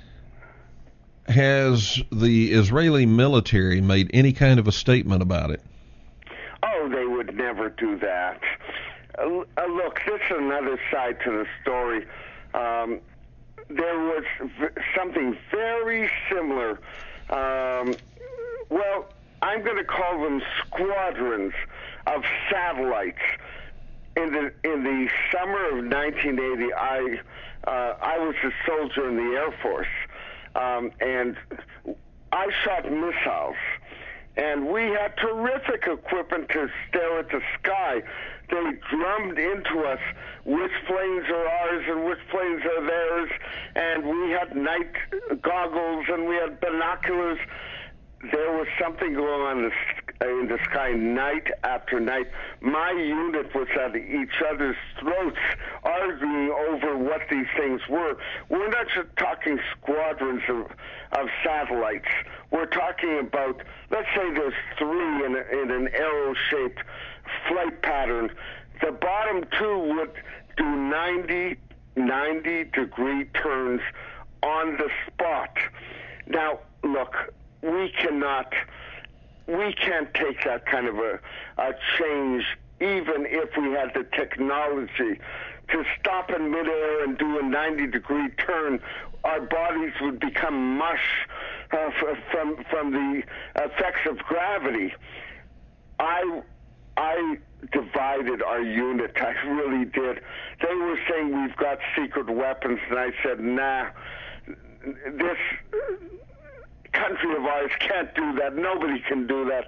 Has the Israeli military made any kind of a statement about it? Oh, they would never do that. Uh, look, this is another side to the story. Um, there was v- something very similar. Um, well, I'm going to call them squadrons of satellites. In the in the summer of nineteen eighty, I uh, I was a soldier in the Air Force, um, and I shot missiles. And we had terrific equipment to stare at the sky. They drummed into us which planes are ours and which planes are theirs, and we had night goggles and we had binoculars. There was something going on in the, in the sky night after night. My unit was at each other's throats arguing over what these things were. We're not just talking squadrons of, of satellites. We're talking about, let's say there's three in, a, in an arrow-shaped flight pattern. The bottom two would do ninety, ninety degree turns on the spot. Now, look, we cannot, we can't take that kind of a, a change, even if we had the technology to stop in midair and do a ninety degree turn. Our bodies would become mush uh, from from the effects of gravity. I I divided our unit. I really did. They were saying we've got secret weapons, and I said, nah, this country of ours can't do that. Nobody can do that.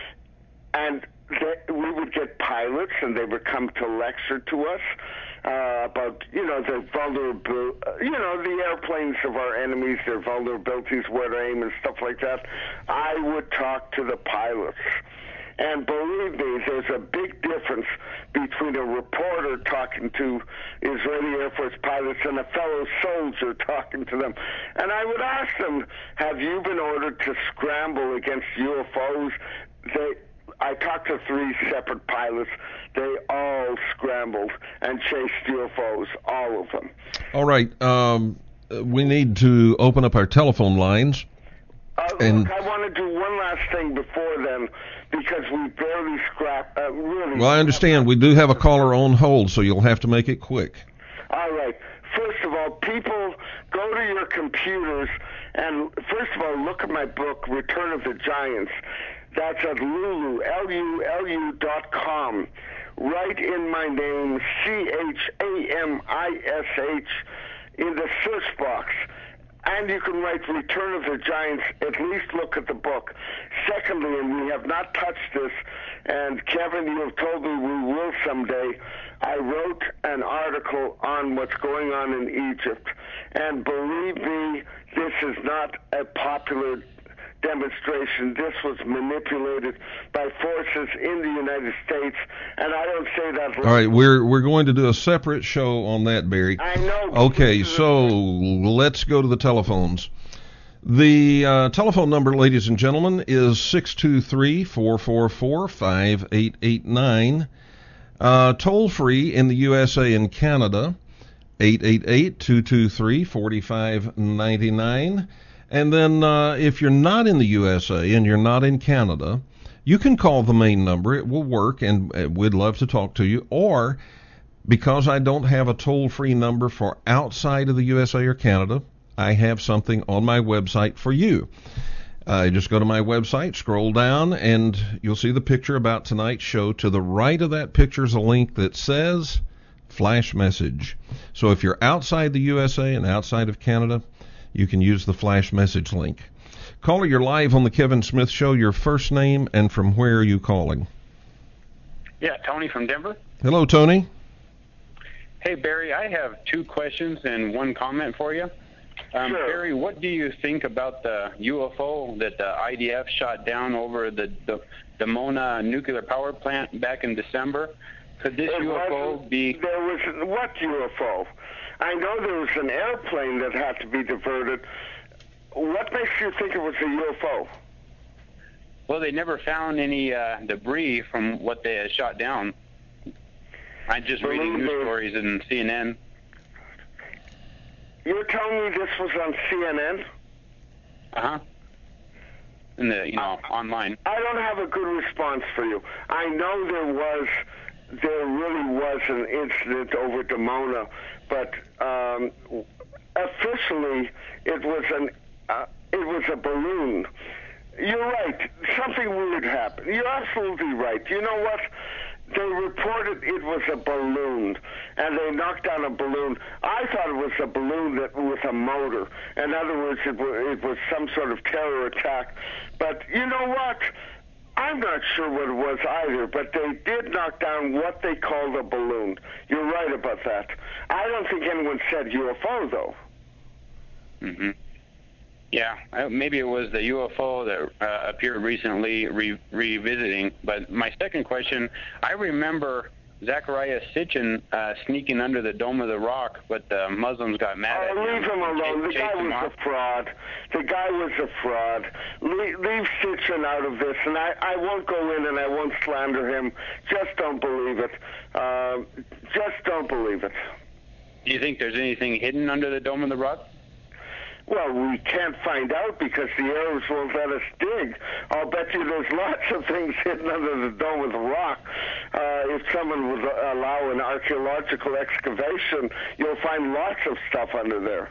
And they, we would get pilots, and they would come to lecture to us uh, about, you know, the vulnerable, you know, the airplanes of our enemies, their vulnerabilities, where to aim, and stuff like that. I would talk to the pilots. And believe me, there's a big difference between a reporter talking to Israeli Air Force pilots and a fellow soldier talking to them. And I would ask them, have you been ordered to scramble against U F Os? They, I talked to three separate pilots. They all scrambled and chased U F Os, all of them. All right. Um, we need to open up our telephone lines. Uh, and look, I want to do one last thing before then, because we barely scrapped, uh, really. Well, I understand. We do have a caller on hold, so you'll have to make it quick. All right. First of all, people, go to your computers and, first of all, look at my book, Return of the Giants. That's at Lulu, L U L U dot com. Write in my name, C H A M I S H, in the search box. And you can write Return of the Giants, at least look at the book. Secondly, and we have not touched this, and Kevin, you have told me we will someday, I wrote an article on what's going on in Egypt. And believe me, this is not a popular demonstration. This was manipulated by forces in the United States, and I don't say that. All right, we're we're going to do a separate show on that, Barry. I know. Okay, so let's go to the telephones. The uh, telephone number, ladies and gentlemen, is six two three, four four four, five eight eight nine. Uh, toll free in the U S A and Canada, eight eight eight, two two three, four five nine nine. And then uh, if you're not in the U S A and you're not in Canada, you can call the main number. It will work, and we'd love to talk to you. Or because I don't have a toll-free number for outside of the U S A or Canada, I have something on my website for you. Uh, just go to my website, scroll down, and you'll see the picture about tonight's show. To the right of that picture is a link that says Flash Message. So if you're outside the U S A and outside of Canada, you can use the Flash Message link. Caller, you're live on the Kevin Smith Show. Your first name and from where are you calling? Yeah, Tony from Denver. Hello, Tony. Hey, Barry, I have two questions and one comment for you. Um, Sure. Barry, what do you think about the U F O that the I D F shot down over the, the Dimona nuclear power plant back in December? Could this It U F O wasn't- be... There was what U F O? I know there was an airplane that had to be diverted. What makes you think it was a U F O? Well, they never found any uh, debris from what they had shot down. I'm just Believe reading news me. stories in C N N. You're telling me this was on C N N? Uh-huh. In the, you know, online. I don't have a good response for you. I know there was, there really was an incident over Dimona, but um, officially it was an, uh, it was a balloon. You're right. Something weird happened. You're absolutely right. You know what? They reported it was a balloon, and they knocked down a balloon. I thought it was a balloon that with a motor. In other words, it was, it was some sort of terror attack. But you know what? I'm not sure what it was either, but they did knock down what they called a balloon. You're right about that. I don't think anyone said U F O, though. Mm-hmm. Yeah, uh, maybe it was the U F O that uh, appeared recently re- revisiting. But my second question, I remember Zachariah Sitchin uh, sneaking under the Dome of the Rock, but the Muslims got mad Oh, at him. leave him alone. The chased guy him was off. a fraud. The guy was a fraud. Leave, leave Sitchin out of this, and I, I won't go in and I won't slander him. Just don't believe it. Uh, just don't believe it. Do you think there's anything hidden under the Dome of the Rock? Well, we can't find out because the Arabs won't let us dig. I'll bet you there's lots of things hidden under the Dome of the Rock. Uh, if someone would allow an archaeological excavation, you'll find lots of stuff under there.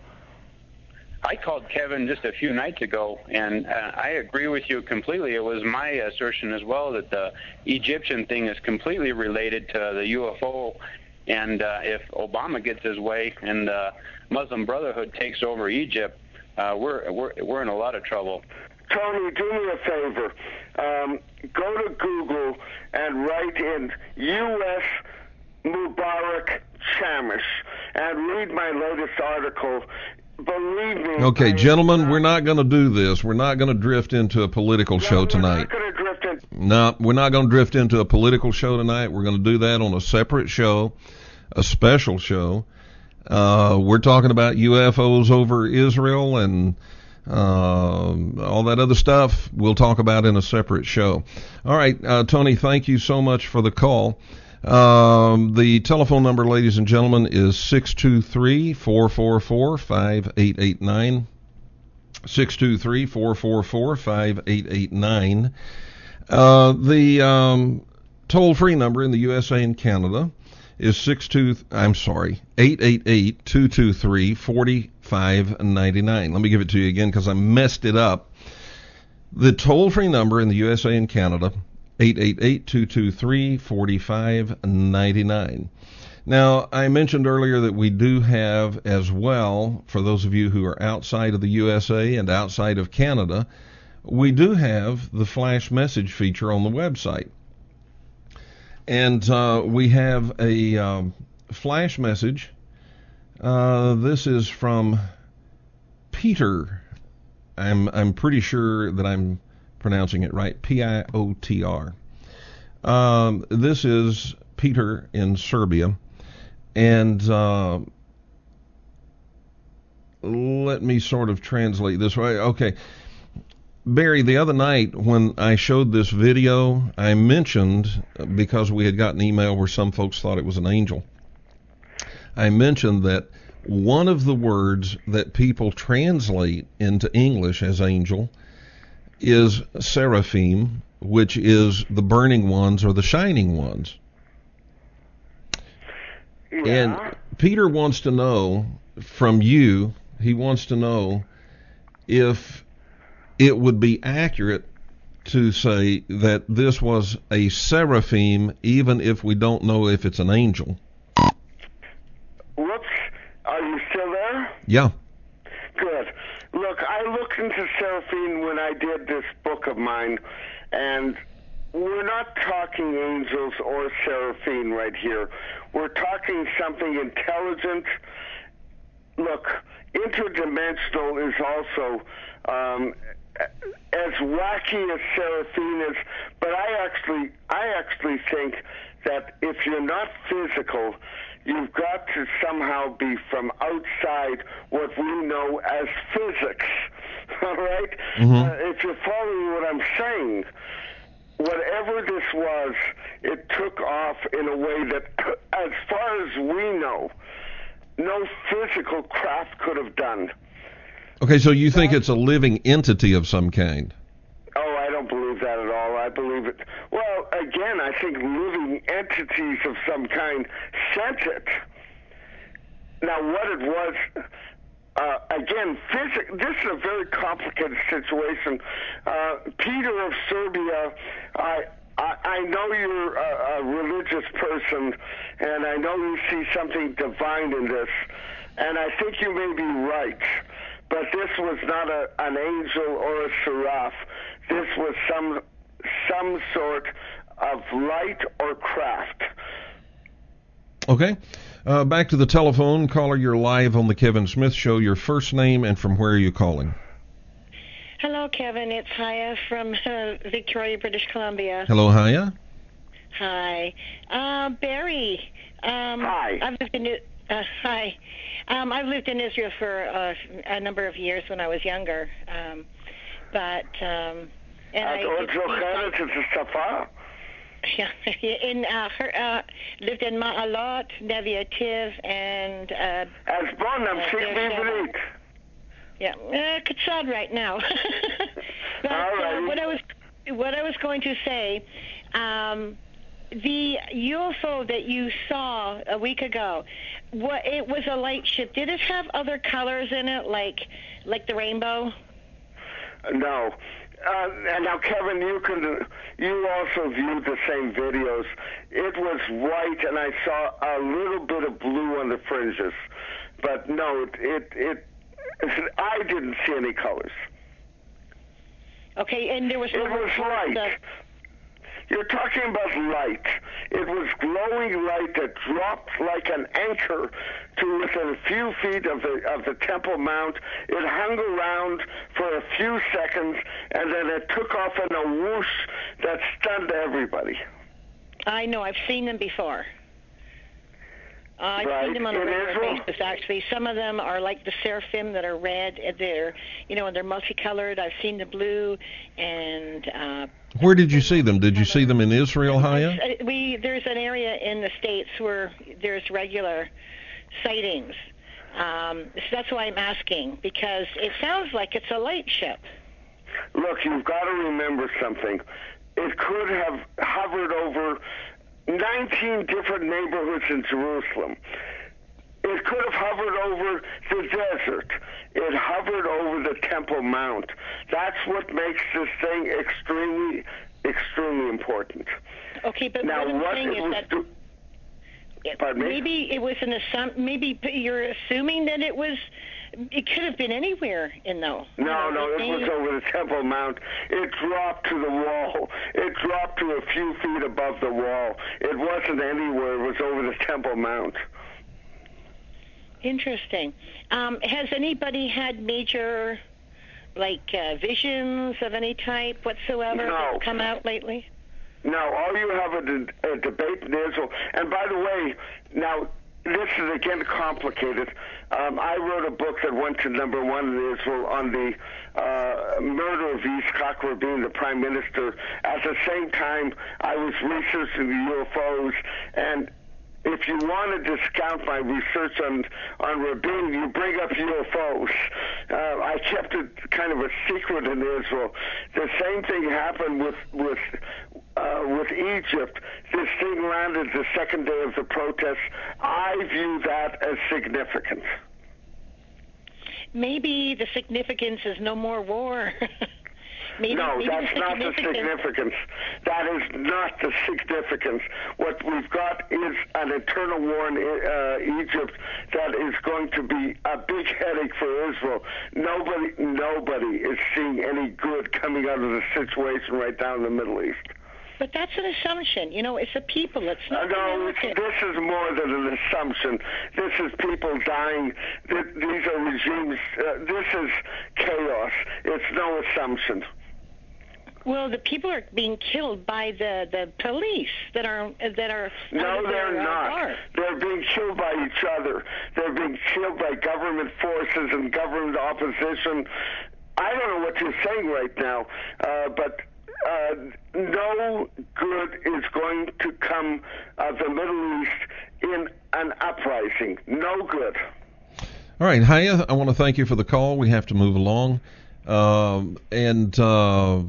I called Kevin just a few nights ago, and uh, I agree with you completely. It was my assertion as well that the Egyptian thing is completely related to the U F O. And uh, if Obama gets his way and the Muslim Brotherhood takes over Egypt, uh, we're, we're we're in a lot of trouble. Tony, do me a favor. Um, go to Google and write in U S Mubarak Chamish and read my latest article. Believe me. Okay, I- gentlemen, we're not going to do this. We're not going to drift into a political show No, tonight. We're not going to drift in. No, we're not going to drift into a political show tonight. We're going to do that on a separate show, a special show. Uh, we're talking about U F Os over Israel and uh, all that other stuff. We'll talk about in a separate show. All right, uh, Tony, thank you so much for the call. Um, the telephone number, ladies and gentlemen, is six two three, four four four, five eight eight nine. six two three, four four four, five eight eight nine. Uh, the um, toll-free number in the U S A and Canada is six two. I'm sorry, eight eight eight, two two three, four five nine nine. Let me give it to you again because I messed it up. The toll-free number in the U S A and Canada, eight eight eight, two two three, four five nine nine. Now, I mentioned earlier that we do have as well, for those of you who are outside of the U S A and outside of Canada, we do have the flash message feature on the website. And uh, we have a um, flash message. Uh, this is from Peter. I'm I'm pretty sure that I'm pronouncing it right. P I O T R. Um, this is Peter in Serbia. And uh, let me sort of translate this way. Okay. Barry, the other night when I showed this video, I mentioned, because we had gotten an email where some folks thought it was an angel, I mentioned that one of the words that people translate into English as angel is seraphim, which is the burning ones or the shining ones. Yeah. And Peter wants to know from you, he wants to know if it would be accurate to say that this was a seraphim, even if we don't know if it's an angel. Whoops. Are you still there? Yeah. Good. Look, I looked into seraphim when I did this book of mine, and we're not talking angels or seraphim right here. We're talking something intelligent. Look, interdimensional is also um, as wacky as seraphim is, but I actually, I actually think that if you're not physical, you've got to somehow be from outside what we know as physics. All right? Mm-hmm. Uh, if you're following what I'm saying, whatever this was, it took off in a way that, as far as we know, no physical craft could have done. Okay, so you think it's a living entity of some kind? Oh, I don't believe that at all. I believe it. Well, again, I think living entities of some kind sent it. Now, what it was, uh, again, physics, this is a very complicated situation. Uh, Peter of Serbia, I, I, I know you're a, a religious person, and I know you see something divine in this, and I think you may be right. But this was not a, an angel or a seraph. This was some some sort of light or craft. Okay. Uh, back to the telephone. Caller, you're live on the Kevin Smith Show. Your first name and from where are you calling? Hello, Kevin. It's Haya from uh, Victoria, British Columbia. Hello, Haya. Hi. Uh, Barry. Um, Hi. I've lived in, uh, hi. Um, I've lived in Israel for uh, a number of years when I was younger. Um, but... Um, and I did yeah, in uh, her, uh, lived in Ma'alot, Nevi Ativ, and uh, As Bonham, uh, yeah, uh, Katsad right now. But uh, what I was what I was going to say, um, the U F O that you saw a week ago, what it was a light ship. Did it have other colors in it, like like the rainbow? No. Uh, and now, Kevin, you can you also viewed the same videos. It was white, and I saw a little bit of blue on the fringes, but no, it it, it I didn't see any colors. Okay, and there was no it was light. The... You're talking about light. It was glowing light that dropped like an anchor to within a few feet of the of the Temple Mount. It hung around for a few seconds, and then it took off in a whoosh that stunned everybody. I know. I've seen them before. Uh, I've right. seen them on a in regular Israel? basis, actually. Some of them are like the seraphim that are red. They're, you know, and they're multicolored. I've seen the blue, and... Uh, Where did you see them? Did you see them in Israel, Haya? We There's an area in the States where there's regular sightings. Um, so that's why I'm asking, because it sounds like it's a light ship. Look, you've got to remember something. It could have hovered over nineteen different neighborhoods in Jerusalem. It could have hovered over the desert. It hovered over the Temple Mount. That's what makes this thing extremely, extremely important. Okay, but now, what I'm what saying it is was that do- Pardon me? maybe it was an assum- maybe you're assuming that it was. It could have been anywhere in though. No, no, it was over the Temple Mount. It dropped to the wall. It dropped to a few feet above the wall. It wasn't anywhere. It was over the Temple Mount. Interesting. Um, has anybody had major, like, uh, visions of any type whatsoever No. that's come out lately? No, all you have a, de- a debate in Israel. And by the way, now, this is again complicated. Um, I wrote a book that went to number one in Israel on the uh, murder of Yitzhak Rabin, the prime minister. At the same time, I was researching the U F Os, and if if you want to discount my research on on Rabin, you bring up U F Os. Uh, I kept it kind of a secret in Israel. The same thing happened with with uh, with Egypt. This thing landed the second day of the protests. I view that as significant. Maybe the significance is no more war. Maybe, no, maybe that's not the significance. That is not the significance. What we've got is an internal war in uh, Egypt that is going to be a big headache for Israel. Nobody, nobody is seeing any good coming out of the situation right now in the Middle East. But that's an assumption. You know, it's the people. It's not uh, no, the this is more than an assumption. This is people dying. These are regimes. Uh, this is chaos. It's no assumption. Well, the people are being killed by the, the police that are that are. No, they're their, not. Uh, they're being killed by each other. They're being killed by government forces and government opposition. I don't know what you're saying right now, uh, but. Uh, no good is going to come of the Middle East in an uprising. No good. All right, Haya, I want to thank you for the call. We have to move along. Um, and, uh, uh,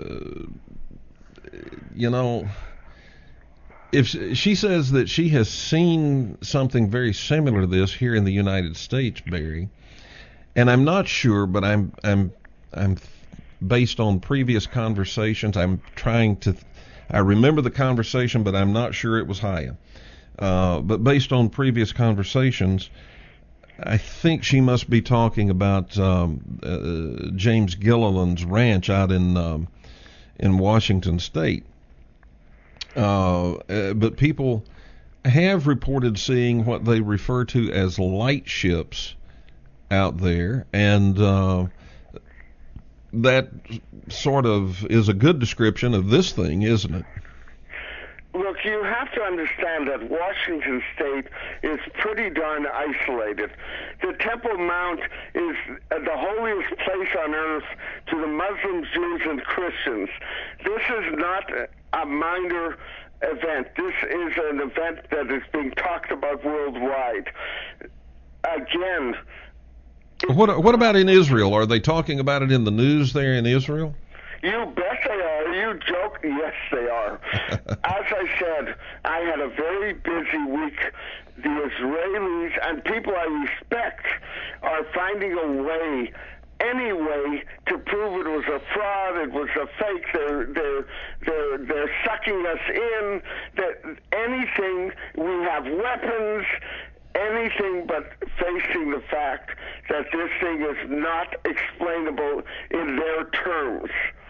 you know, if she says that she has seen something very similar to this here in the United States, Barry, and I'm not sure, but I'm I'm I'm based on previous conversations, I'm trying to, I remember the conversation, but I'm not sure it was Haya. Uh, but based on previous conversations, I think she must be talking about um, uh, James Gilliland's ranch out in um, in Washington State. Uh, uh, but people have reported seeing what they refer to as light ships out there, and uh, that sort of is a good description of this thing, isn't it? Look, you have to understand that Washington State is pretty darn isolated. The Temple Mount is the holiest place on earth to the Muslims, Jews, and Christians. This is not a minor event. This is an event that is being talked about worldwide. Again, What what about in Israel? Are they talking about it in the news there in Israel? You bet they are. You joke? Yes, they are. As I said, I had a very busy week. The Israelis and people I respect are finding a way, any way, to prove it was a fraud, it was a fake. They're they're they're they're sucking us in. That anything. We have weapons. Anything but facing the fact that this thing is not explainable in their terms.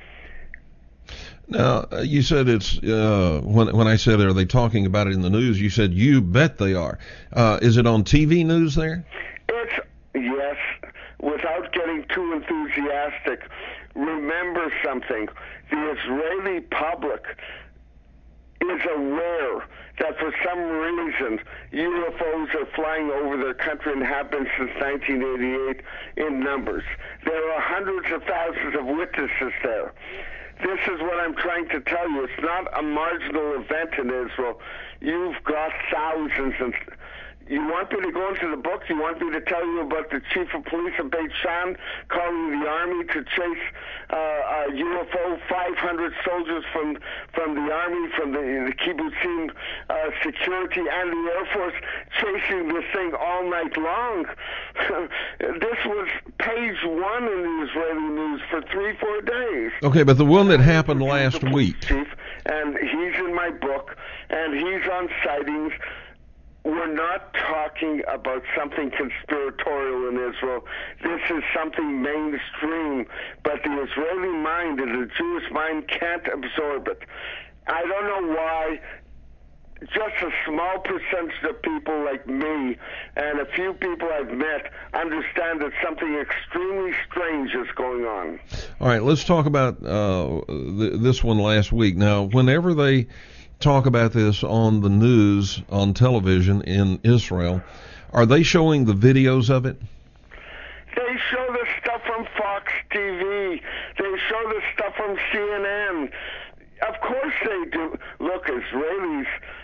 Now, you said it's, uh, when when I said are they talking about it in the news, you said you bet they are. Uh, is it on T V news there? It's, yes, without getting too enthusiastic, remember something. The Israeli public is aware that for some reason U F Os are flying over their country and have been since nineteen eighty-eight in numbers. There are hundreds of thousands of witnesses there. This is what I'm trying to tell you. It's not a marginal event in Israel. You've got thousands and you want me to go into the book? You want me to tell you about the chief of police of Beit Shan calling the army to chase uh, a U F O, five hundred soldiers from from the army, from the, the kibbutzim uh, security and the Air Force chasing this thing all night long? This was page one in the Israeli news for three, four days. Okay, but the one that happened last week. Chief, and he's in my book, and he's on sightings. We're not talking about something conspiratorial in Israel. This is something mainstream, but the Israeli mind and the Jewish mind can't absorb it. I don't know why just a small percentage of people like me and a few people I've met understand that something extremely strange is going on. All right, let's talk about uh, th- this one last week. Now, whenever they talk about this on the news, on television in Israel, are they showing the videos of it? They show the stuff from Fox T V. They show the stuff from C N N. Of course they do. Look, Israelis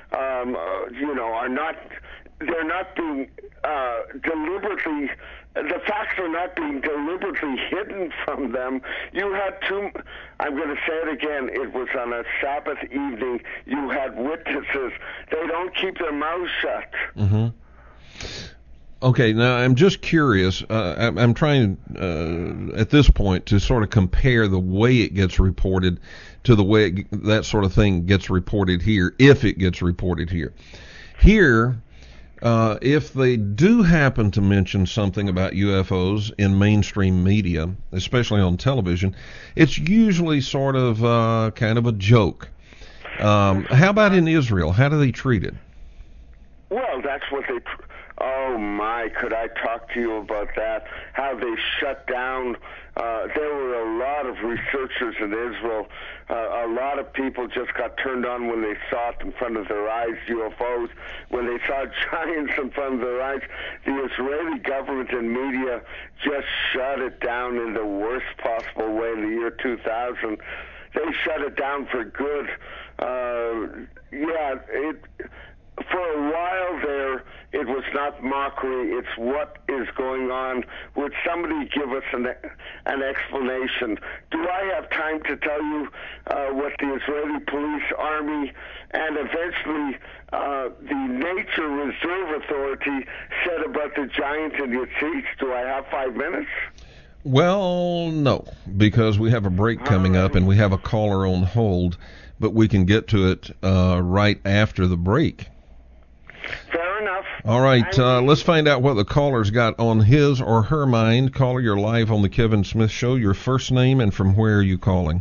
um, uh, you know, are not, they're not being uh, deliberately, the facts are not being deliberately hidden from them. You had two, I'm going to say it again, it was on a Sabbath evening. You had witnesses. They don't keep their mouths shut. Mm-hmm. Okay, now I'm just curious. Uh, I'm, I'm trying uh, at this point to sort of compare the way it gets reported to the way it, that sort of thing gets reported here, if it gets reported here. Here, uh, if they do happen to mention something about U F Os in mainstream media, especially on television, it's usually sort of uh, kind of a joke. Um, how about in Israel? How do they treat it? Well, that's what they... Tr- Oh, my, could I talk to you about that? How they shut down. Uh, there were a lot of researchers in Israel. Uh, a lot of people just got turned on when they saw it in front of their eyes, U F Os. When they saw giants in front of their eyes, the Israeli government and media just shut it down in the worst possible way in the year two thousand. They shut it down for good. Uh, yeah, it... For a while there, it was not mockery. It's what is going on. Would somebody give us an, an explanation? Do I have time to tell you uh, what the Israeli police, army, and eventually uh, the Nature Reserve Authority said about the giant in Yatzis? Do I have five minutes? Well, no, because we have a break coming up and we have a caller on hold, but we can get to it uh, right after the break. Fair enough. All right, uh, let's find out what the caller's got on his or her mind. Caller, you're live on the Kevin Smith Show. Your first name and from where are you calling?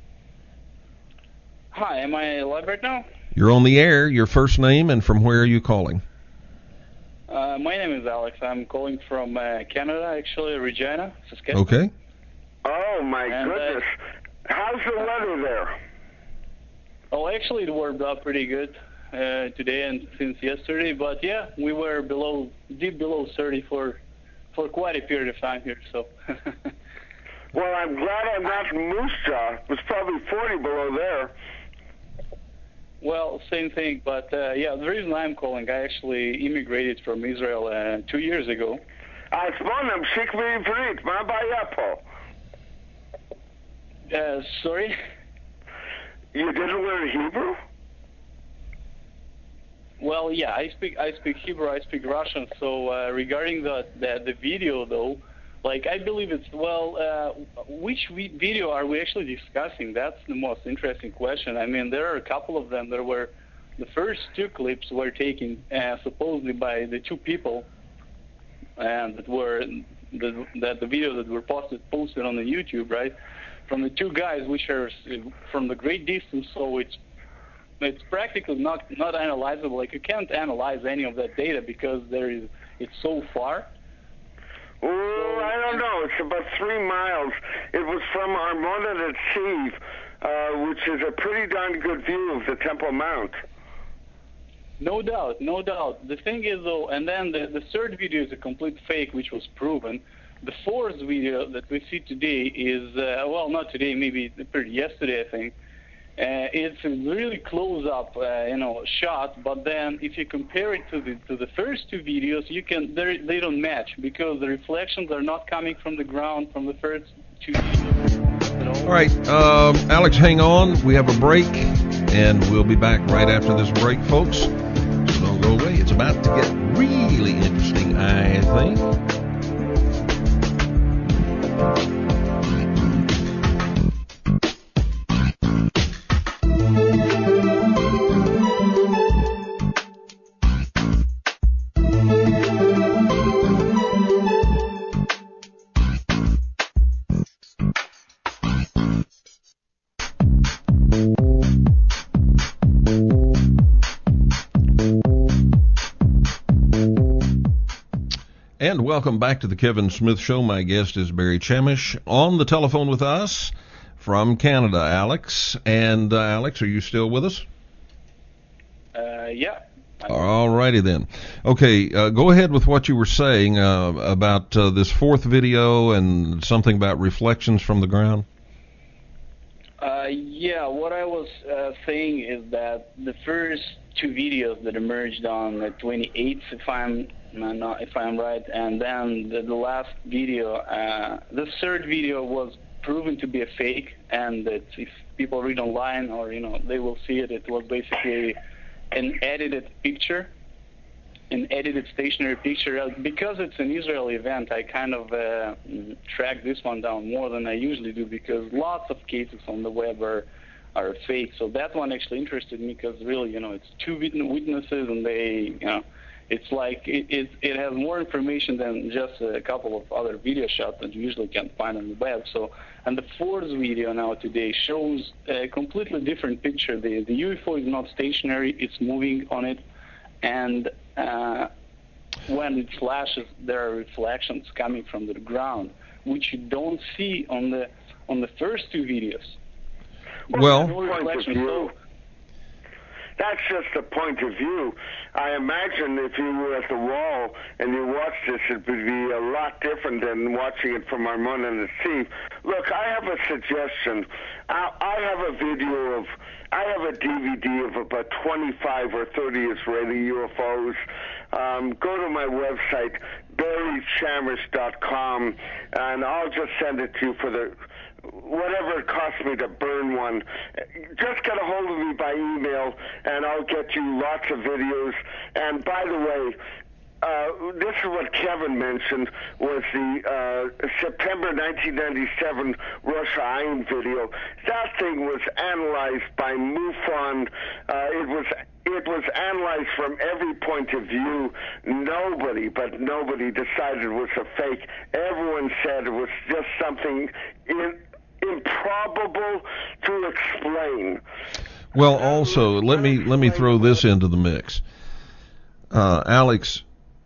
Hi, am I live right now? You're on the air. Your first name and from where are you calling? Uh, my name is Alex. I'm calling from uh, Canada, actually, Regina, Saskatchewan. Okay. Oh, my and, goodness. Uh, How's the weather there? Oh, actually, it warmed up pretty good. Uh, today and since yesterday, but yeah, we were below, deep below thirty for for quite a period of time here. So. Well, I'm glad I'm not in Moose Jaw. It was probably forty below there. Well, same thing, but uh, yeah, the reason I'm calling, I actually immigrated from Israel uh, two years ago. As bonum shik v'ivrit, ma bayapo. Uh, sorry. You didn't learn Hebrew? Well, yeah, I speak I speak Hebrew, I speak Russian. So uh, regarding the, the the video, though, like I believe it's well, uh, which we, video are we actually discussing? That's the most interesting question. I mean, there are a couple of them. There were the first two clips were taken uh, supposedly by the two people, and that were the that the video that were posted posted on the YouTube, right? From the two guys, which are from the great distance, so it's. It's practically not not analyzable. Like you can't analyze any of that data because there is it's so far. Oh, so, I don't know. It's about three miles. It was from Armona Netziv, uh, which is a pretty darn good view of the Temple Mount. No doubt, no doubt. The thing is, though, and then the, the third video is a complete fake, which was proven. The fourth video that we see today is, uh, well, not today, maybe yesterday, I think. Uh, it's a really close-up, uh, you know, shot. But then, if you compare it to the to the first two videos, you can they don't match because the reflections are not coming from the ground from the first two videos. All right, um, Alex, hang on. We have a break, and we'll be back right after this break, folks. So don't go away. It's about to get really interesting, I think. And welcome back to the Kevin Smith Show. My guest is Barry Chamish. On the telephone with us from Canada, Alex. And uh, Alex, are you still with us? Uh, yeah. All righty then. Okay, uh, go ahead with what you were saying uh, about uh, this fourth video and something about reflections from the ground. Uh, Uh, yeah, what I was uh, saying is that the first two videos that emerged on the twenty-eighth, if I'm not, if I'm right, and then the, the last video, uh, the third video was proven to be a fake, and that if people read online or you know they will see it, it was basically an edited picture. An edited stationary picture. Because it's an Israel event, I kind of uh, track this one down more than I usually do because lots of cases on the web are, are fake. So that one actually interested me because really, you know, it's two witnesses and they, you know, it's like it, it, it has more information than just a couple of other video shots that you usually can't find on the web. So, and the fourth video now today shows a completely different picture. The, the U F O is not stationary, it's moving on it. And uh, when it flashes, there are reflections coming from the ground, which you don't see on the on the first two videos. Well, no reflection, so that's just a point of view. I imagine if you were at the wall and you watched this, it would be a lot different than watching it from Armon and the Sea. Look, I have a suggestion. I, I have a video of, I have a D V D of about twenty-five or thirty Israeli U F Os. Um, go to my website, barry chamish dot com, and I'll just send it to you for the whatever it costs me to burn one. Just get a hold of me by email, and I'll get you lots of videos. And by the way, uh, this is what Kevin mentioned, was the uh, September nineteen ninety-seven Rosh Hashanah video. That thing was analyzed by MUFON. Uh, it was it was analyzed from every point of view. Nobody, but nobody decided it was a fake. Everyone said it was just something in, improbable to explain. Well, also, let me let me throw this into the mix. Uh, Alex,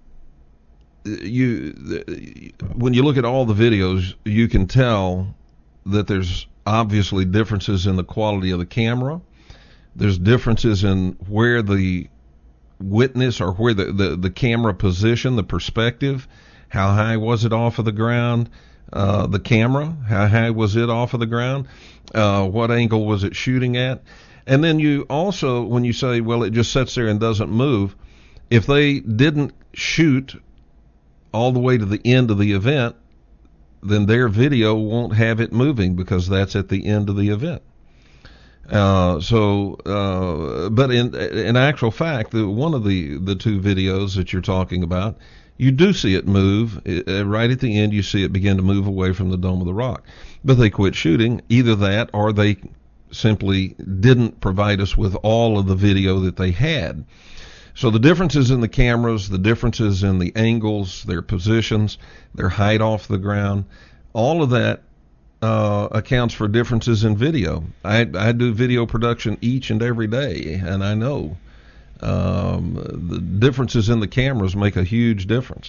you when you look at all the videos, you can tell that there's obviously differences in the quality of the camera. There's differences in where the witness or where the, the, the camera position, the perspective, how high was it off of the ground, uh, the camera, how high was it off of the ground, uh, what angle was it shooting at. And then you also, when you say, well, it just sits there and doesn't move, if they didn't shoot all the way to the end of the event, then their video won't have it moving because that's at the end of the event. Uh, so, uh, but in in actual fact, the, one of the, the two videos that you're talking about, you do see it move. It, uh, right at the end, you see it begin to move away from the Dome of the Rock. But they quit shooting. Either that or they simply didn't provide us with all of the video that they had. So the differences in the cameras, the differences in the angles, their positions, their height off the ground, all of that uh, accounts for differences in video. I, I do video production each and every day, and I know um, the differences in the cameras make a huge difference.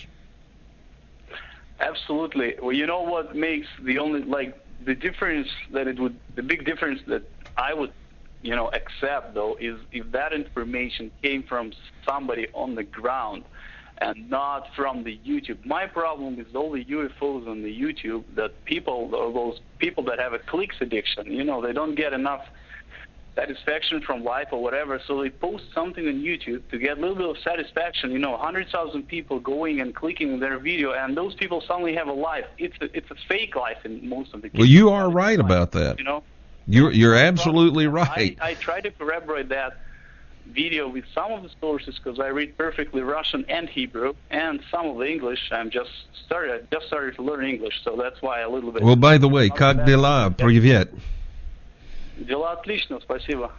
Absolutely. Well, you know what makes the only, like, the difference that it would, the big difference that I would, you know, accept, though, is if that information came from somebody on the ground and not from the YouTube. My problem is all the U F Os on the YouTube, that people, or those people that have a clicks addiction, you know, they don't get enough satisfaction from life or whatever, so they post something on YouTube to get a little bit of satisfaction. You know, one hundred thousand people going and clicking their video, and those people suddenly have a life. It's a, it's a fake life in most of the cases. Well, you are right about that. You know, you're you're absolutely right. I, I try to corroborate that video with some of the sources because I read perfectly Russian and Hebrew, and some of the English. I'm just started I just started to learn English, so that's why a little bit. Well, by the way, как дела? Привет. Дела отлично, спасибо.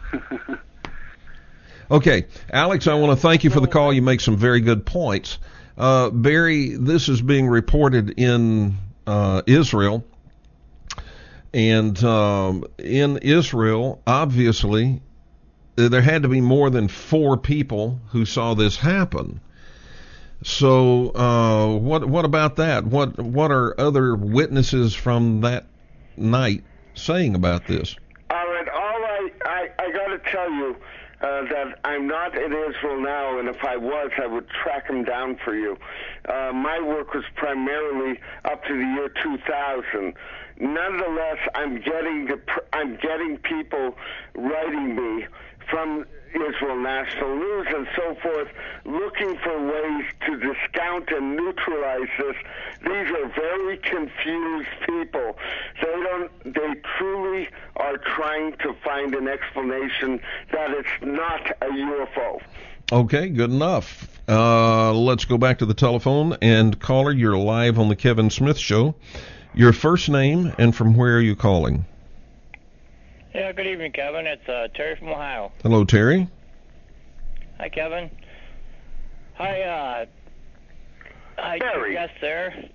Okay, Alex, I want to thank you for the call. You make some very good points. Uh, Barry, this is being reported in uh, Israel. And um, in Israel, obviously, there had to be more than four people who saw this happen. So uh, what what about that? What what are other witnesses from that night saying about this? All right, all I, I, I got to tell you uh, that I'm not in Israel now, and if I was, I would track them down for you. Uh, my work was primarily up to the year two thousand. nonetheless, I'm getting the I'm getting people writing me from Israel National News and so forth, looking for ways to discount and neutralize this. These are very confused people. They don't. They truly are trying to find an explanation that it's not a U F O. Okay, good enough. Uh, let's go back to the telephone. And caller, you're live on the Kevin Smith Show. Your first name and from where are you calling? Yeah, good evening, Kevin. It's uh, Terry from Ohio. Hello, Terry. Hi, Kevin. Hi, uh, hi, Barry. guest there.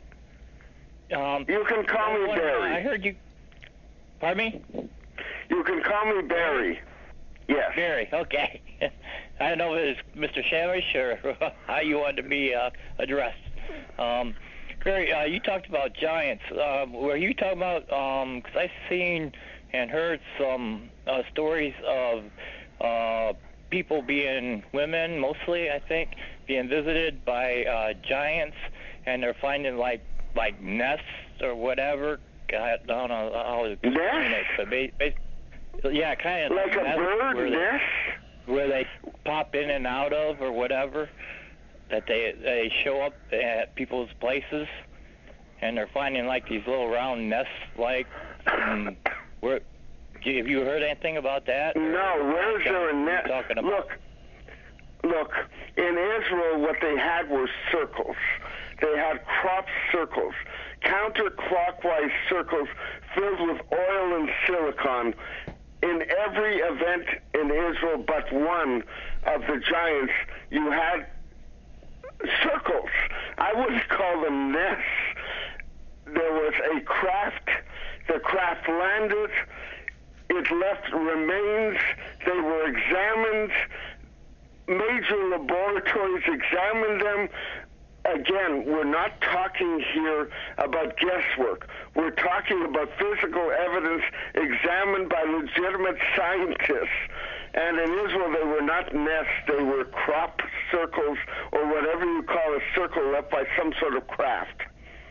Um, You can call me one, Barry. I heard you. Pardon me? You can call me Barry. Yes. Barry, okay. I don't know if it's Mister Shamish or how you wanted to be uh, addressed. Um, Barry, uh, you talked about giants. Uh, were you talking about, because I've seen and heard some uh, stories of uh, people being women, mostly, I think, being visited by uh, giants, and they're finding, like, like nests or whatever. I don't know how to explain it, but ba- ba- yeah, kind of Like a bird where they, nest? where they pop in and out of or whatever, that they they show up at people's places, and they're finding like these little round nests. Like, um, where have you heard anything about that? No, where's there a nest? Talking about? Look, look. In Israel, what they had were circles. They had crop circles, counterclockwise circles filled with oil and silicon. In every event in Israel but one of the giants, you had circles. I wouldn't call them nests. There was a craft. The craft landed. It left remains. They were examined. Major laboratories examined them. Again, we're not talking here about guesswork. We're talking about physical evidence examined by legitimate scientists. And in Israel, they were not nests. They were crop circles, or whatever you call a circle left by some sort of craft.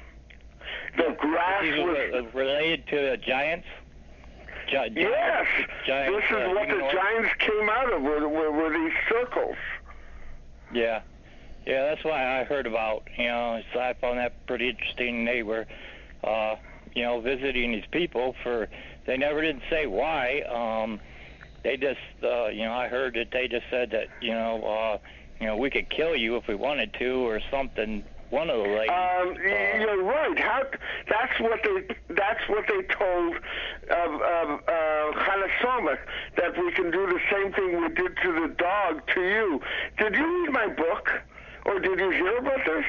The grass These was... were related to the giants? Gi- Yes! giants, This is uh, what the humanoid? giants came out of, were, were, were these circles. Yeah. Yeah, that's why I heard about, you know, so I found that pretty interesting. They were, uh, you know, visiting these people for, they never did say why. Um, they just, uh, you know, I heard that they just said that, you know, uh, you know, we could kill you if we wanted to or something. One of the ladies. Um, uh, you're right. How? That's what they. That's what they told of, of uh, Chana Somach, that we can do the same thing we did to the dog to you. Did you read my book, or did you hear about this?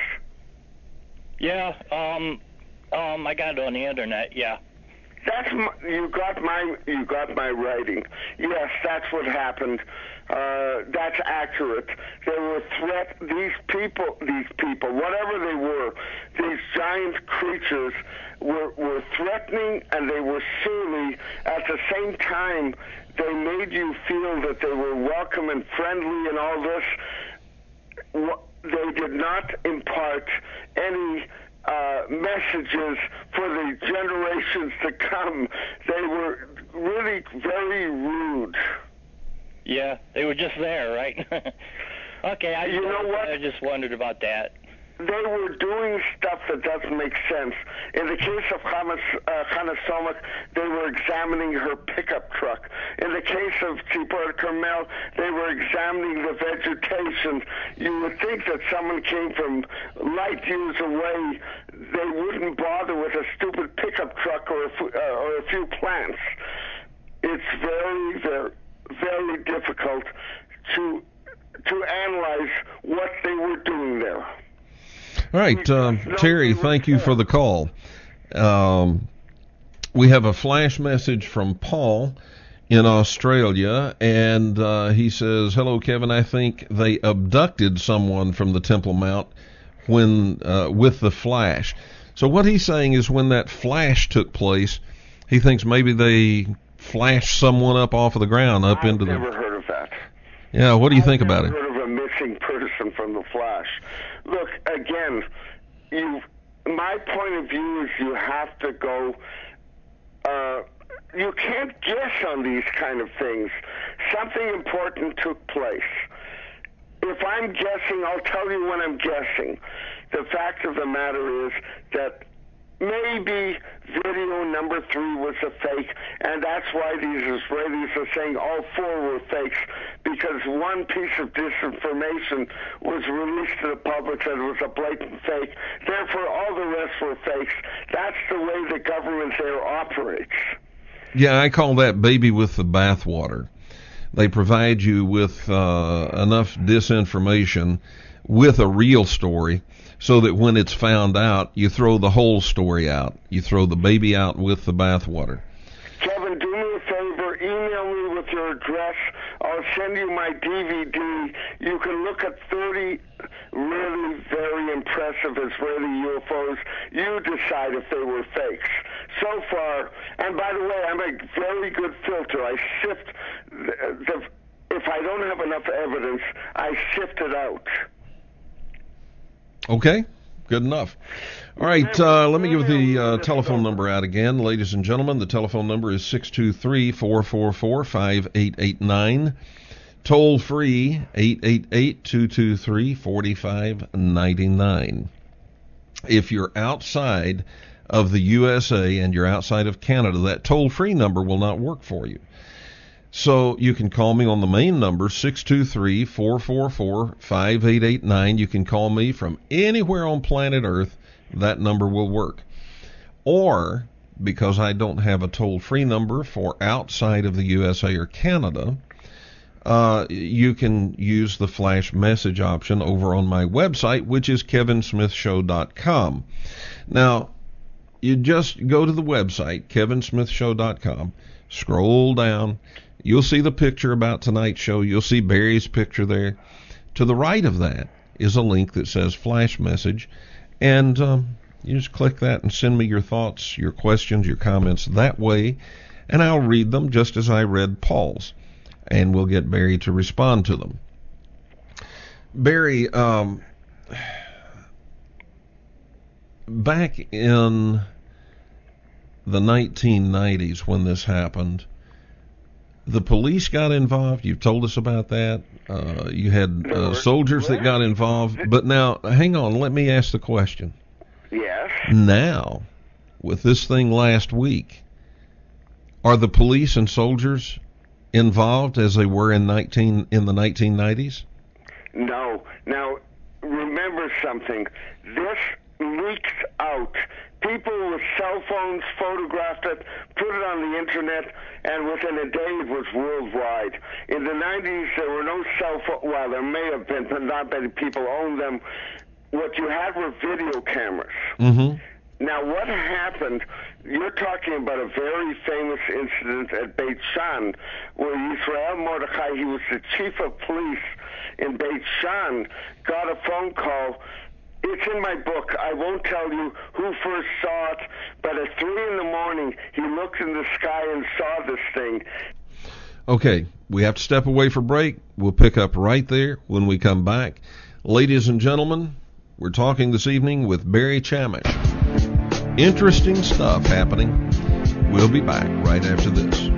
Yeah. Um. Um. I got it on the internet. Yeah. That's my, you got my you got my writing. Yes, that's what happened. Uh, that's accurate. There were threat. These people, these people, whatever they were, these giant creatures were were threatening, and they were surly. At the same time, they made you feel that they were welcome and friendly and all this. They did not impart any Uh, messages for the generations to come. They were really very rude. Yeah, they were just there, right? Okay, I, You know what? I just wondered about that. They were doing stuff that doesn't make sense. In the case of Chana uh, Somach, they were examining her pickup truck. In the case of Tzipor Carmel, they were examining the vegetation. You would think that someone came from light years away. They wouldn't bother with a stupid pickup truck or a, uh, or a few plants. It's very, very, very difficult to to analyze what they were doing there. All right, uh, Terry, thank you for the call. Um, we have a flash message from Paul in Australia, and uh, he says, "Hello, Kevin. I think they abducted someone from the Temple Mount when uh, with the flash." So what he's saying is, when that flash took place, he thinks maybe they flashed someone up off of the ground, up I've into the. I've never heard of that. Yeah, what do you I've think about it? I've never heard of a missing person from the flash. Look, again, you my point of view is you have to go, uh, you can't guess on these kind of things. Something important took place. If I'm guessing, I'll tell you when I'm guessing. The fact of the matter is that maybe video number three was a fake, and that's why these Israelis are saying all four were fakes, because one piece of disinformation was released to the public that it was a blatant fake. Therefore, all the rest were fakes. That's the way the government there operates. Yeah, I call that baby with the bathwater. They provide you with uh, enough disinformation with a real story so that when it's found out, you throw the whole story out. You throw the baby out with the bathwater. Kevin, do me a favor. Email me with your address. I'll send you my D V D. You can look at thirty really very impressive Israeli U F Os. You decide if they were fakes. So far, and by the way, I'm a very good filter. I sift, the, the, if I don't have enough evidence, I sift it out. Okay, good enough. All right, uh, let me give the uh, telephone number out again. Ladies and gentlemen, the telephone number is six two three, four four four, five eight eight nine. Toll free, eight eight eight, two two three, four five nine nine. If you're outside of the U S A and you're outside of Canada, that toll-free number will not work for you. So you can call me on the main number, six two three, four four four, five eight eight nine. You can call me from anywhere on planet Earth. That number will work. Or, because I don't have a toll-free number for outside of the U S A or Canada, uh, you can use the flash message option over on my website, which is kevin smith show dot com. Now, you just go to the website, kevin smith show dot com, scroll down, you'll see the picture about tonight's show, you'll see Barry's picture there. To the right of that is a link that says flash message, and um, you just click that and send me your thoughts, your questions, your comments that way, and I'll read them just as I read Paul's, and we'll get Barry to respond to them. Barry, um... back in the nineteen nineties when this happened, the police got involved. You've told us about that. Uh, you had uh, soldiers that got involved. But now, hang on, let me ask the question. Yes. Now, with this thing last week, are the police and soldiers involved as they were in nineteen in the nineteen nineties? No. Now, remember something. This leaked out. People with cell phones photographed it, put it on the internet, and within a day it was worldwide. In the nineties, there were no cell phones. Well, there may have been, but not many people owned them. What you had were video cameras. Mm-hmm. Now, what happened, you're talking about a very famous incident at Beit Shan, where Yisrael Mordechai, he was the chief of police in Beit Shan, got a phone call. It's in my book. I won't tell you who first saw it, but at three in the morning, he looked in the sky and saw this thing. Okay, we have to step away for break. We'll pick up right there when we come back. Ladies and gentlemen, we're talking this evening with Barry Chamish. Interesting stuff happening. We'll be back right after this.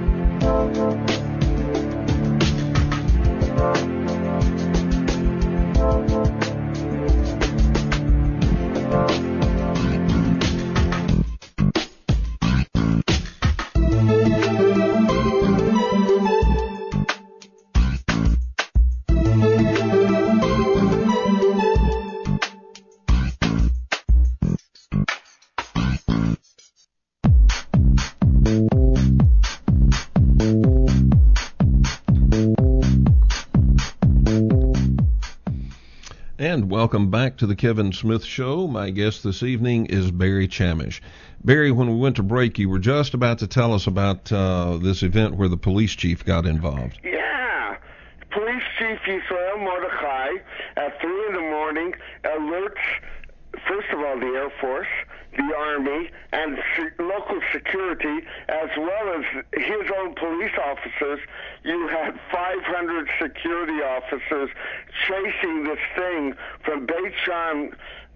And welcome back to the Kevin Smith Show. My guest this evening is Barry Chamish. Barry, when we went to break, you were just about to tell us about uh, this event where the police chief got involved. Yeah. Police Chief Yisrael Mordechai, at three in the morning, alerts, first of all, the Air Force, the Army, and se- local security, as well as his own police officers. You had five hundred security officers chasing this thing from Beit Shan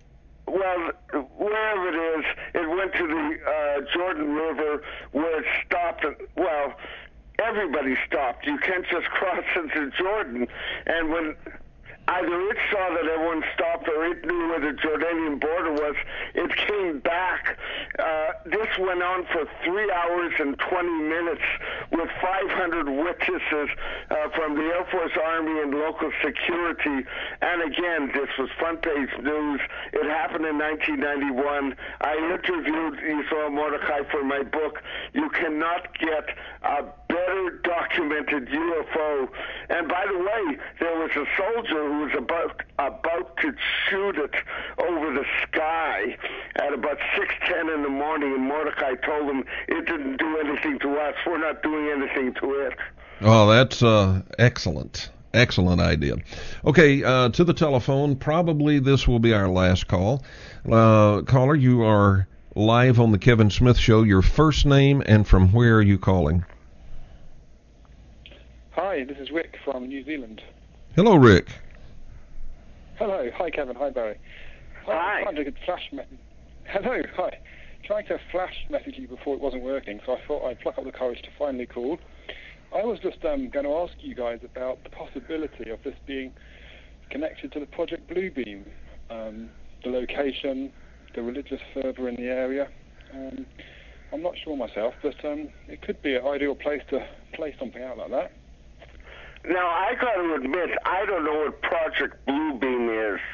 well, wherever it is, it went to the uh, Jordan River where it stopped. Well, everybody stopped. You can't just cross into Jordan. And when either it saw that everyone stopped or it knew where the Jordanian border was, it came back. Uh, this went on for three hours and twenty minutes with five hundred witnesses uh, from the Air Force, Army, and local security. And again, this was front page news. It happened in nineteen ninety-one. I interviewed Yisrael Mordechai for my book. You cannot get a better documented U F O. And by the way, there was a soldier who was about about to shoot it over the sky at about six ten in the morning, and Mordecai told him it didn't do anything to us. We're not doing anything to it. Oh, that's uh, excellent. Excellent idea. Okay, uh, to the telephone. Probably this will be our last call. Uh, caller, you are live on the Kevin Smith Show. Your first name and from where are you calling? Hi, this is Rick from New Zealand. Hello, Rick. Hello. Hi, Kevin. Hi, Barry. Hi. I was trying to flash me- Hello. Hi. Trying to flash message you before it wasn't working, so I thought I'd pluck up the courage to finally call. I was just um, going to ask you guys about the possibility of this being connected to the Project Bluebeam, um, the location, the religious fervour in the area. Um, I'm not sure myself, but um, it could be an ideal place to play something out like that. Now, I got to admit, I don't know what Project Bluebeam is.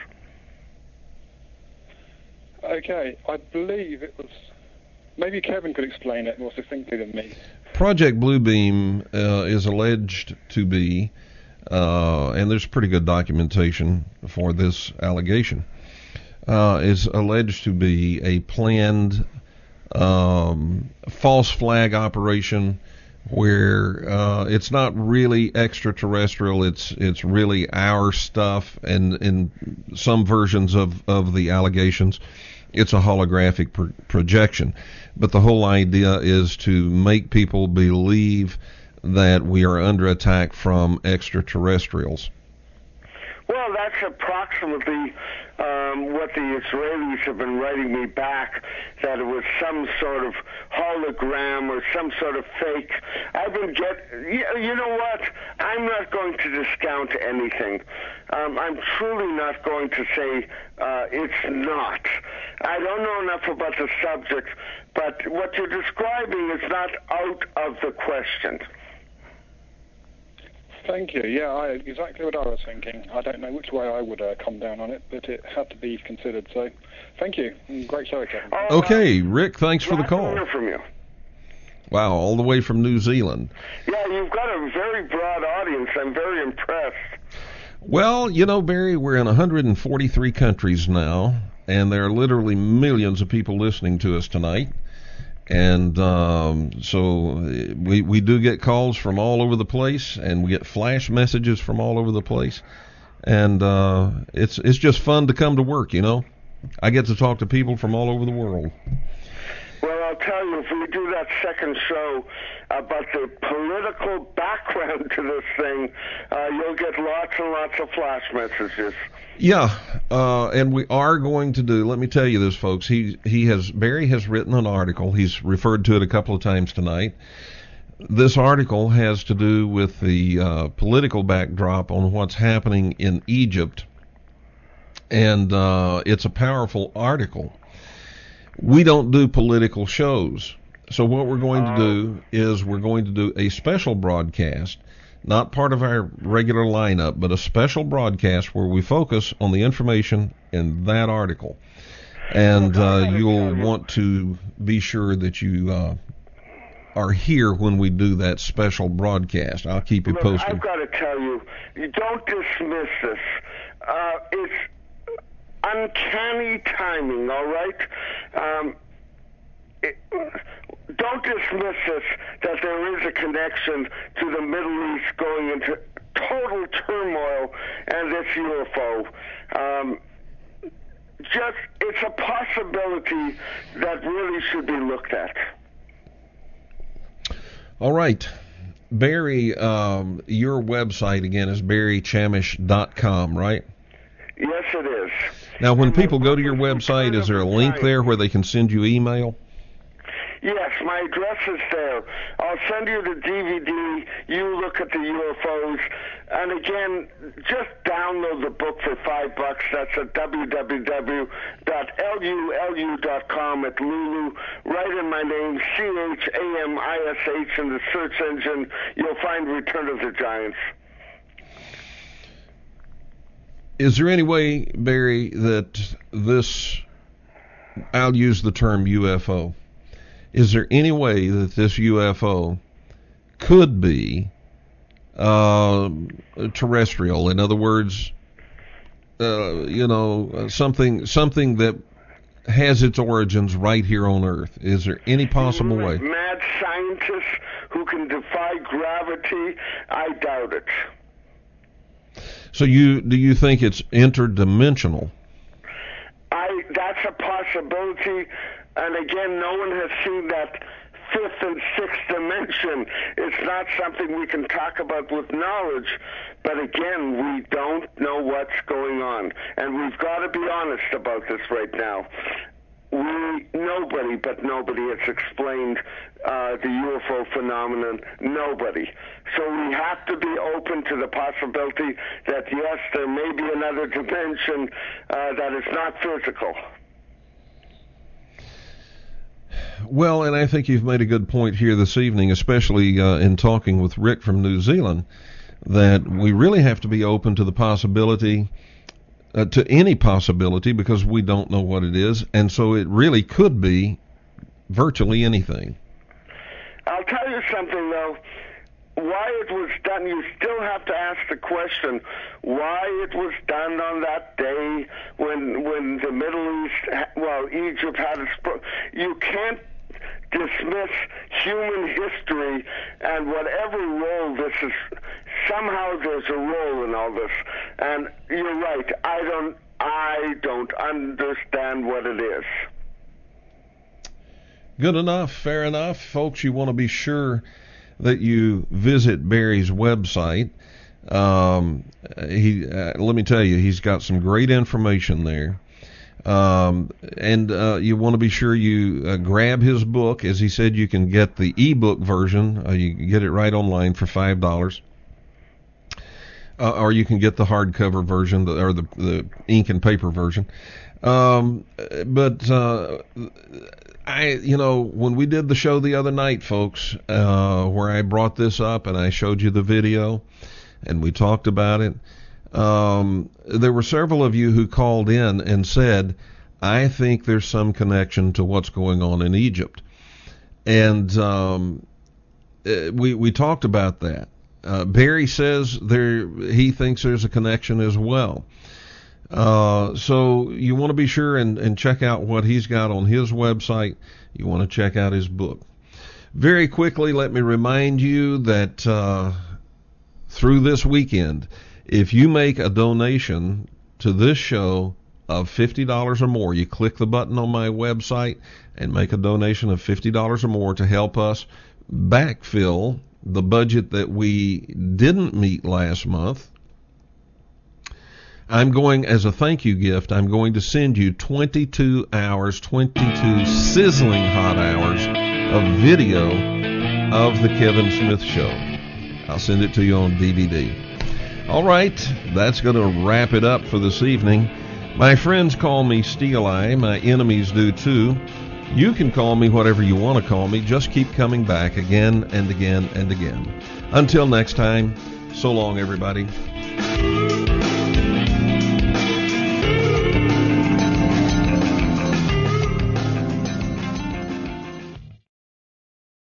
Okay, I believe it was... Maybe Kevin could explain it more succinctly than me. Project Bluebeam uh, is alleged to be, uh, and there's pretty good documentation for this allegation, uh, is alleged to be a planned um, false flag operation where uh, it's not really extraterrestrial, it's it's really our stuff, and in some versions of, of the allegations, it's a holographic pro- projection. But the whole idea is to make people believe that we are under attack from extraterrestrials. Well, that's approximately um, what the Israelis have been writing me back, that it was some sort of hologram or some sort of fake. I've been get. You, you know what? I'm not going to discount anything. Um, I'm truly not going to say uh, it's not. I don't know enough about the subject, but what you're describing is not out of the question. Thank you. Yeah, I, exactly what I was thinking. I don't know which way I would uh, come down on it, but it had to be considered. So, thank you. Great show, Kevin. Oh, okay, Rick, thanks for the call. Glad to hear from you. Wow, all the way from New Zealand. Yeah, you've got a very broad audience. I'm very impressed. Well, you know, Barry, we're in one hundred forty-three countries now, and there are literally millions of people listening to us tonight. And um, so we we do get calls from all over the place, and we get flash messages from all over the place, and uh, it's it's just fun to come to work. You know, I get to talk to people from all over the world. Well, I'll tell you, if we do that second show about the political background to this thing, uh, you'll get lots and lots of flash messages. Yeah, uh, and we are going to do, let me tell you this, folks, he he has, Barry has written an article, he's referred to it a couple of times tonight. This article has to do with the uh, political backdrop on what's happening in Egypt, and uh, it's a powerful article. We don't do political shows, so what we're going to do is we're going to do a special broadcast, not part of our regular lineup, but a special broadcast where we focus on the information in that article. And uh, you'll want to be sure that you uh, are here when we do that special broadcast. I'll keep you Look, posted. I've got to tell you, you don't dismiss this. Uh, it's uncanny timing, all right? Um, it, don't dismiss this, that there is a connection to the Middle East going into total turmoil and this U F O. Um, just, it's a possibility that really should be looked at. All right. Barry, um, your website again is barry chamish dot com, right? Yes, it is. Now, when people go to your website, is there a link there where they can send you email? Yes, my address is there. I'll send you the D V D. You look at the U F Os. And again, just download the book for five bucks. That's at w w w dot lulu dot com at Lulu. Write in my name, C H A M I S H, in the search engine. You'll find Return of the Giants. Is there any way, Barry, that this, I'll use the term U F O, is there any way that this U F O could be uh, terrestrial? In other words, uh, you know, something something that has its origins right here on Earth. Is there any possible way? Mad scientists who can defy gravity? I doubt it. So you do you think it's interdimensional? I that's a possibility. And again, no one has seen that fifth and sixth dimension. It's not something we can talk about with knowledge. But again, we don't know what's going on. And we've got to be honest about this right now. We, nobody but nobody has explained uh, the U F O phenomenon. Nobody. So we have to be open to the possibility that, yes, there may be another dimension uh, that is not physical. Well, and I think you've made a good point here this evening, especially uh, in talking with Rick from New Zealand, that we really have to be open to the possibility, uh, to any possibility, because we don't know what it is, and so it really could be virtually anything. I'll tell you something, though. Why it was done, you still have to ask the question why it was done on that day when when the Middle East, well, Egypt had its... You can't dismiss human history and whatever role this is. Somehow there's a role in all this. And you're right, I don't, I don't understand what it is. Good enough, fair enough. Folks, you want to be sure that you visit Barry's website. Um, he, uh, let me tell you, he's got some great information there. Um, and uh, you want to be sure you uh, grab his book. As he said, you can get the ebook version. Uh, you can get it right online for five dollars. Uh, or you can get the hardcover version, the, or the, the ink and paper version. Um, but uh, I, you know, when we did the show the other night, folks, uh, where I brought this up and I showed you the video and we talked about it, um, there were several of you who called in and said, I think there's some connection to what's going on in Egypt. And um, we we talked about that. Uh, Barry says there he thinks there's a connection as well. Uh, so you want to be sure and, and check out what he's got on his website. You want to check out his book. Very quickly, let me remind you that uh, through this weekend, if you make a donation to this show of fifty dollars or more, you click the button on my website and make a donation of fifty dollars or more to help us backfill the budget that we didn't meet last month. I'm going, as a thank you gift, I'm going to send you twenty-two hours, twenty-two sizzling hot hours of video of the Kevin Smith Show. I'll send it to you on D V D. All right, that's going to wrap it up for this evening. My friends call me Steel Eye. My enemies do too. You can call me whatever you want to call me. Just keep coming back again and again and again. Until next time, so long, everybody.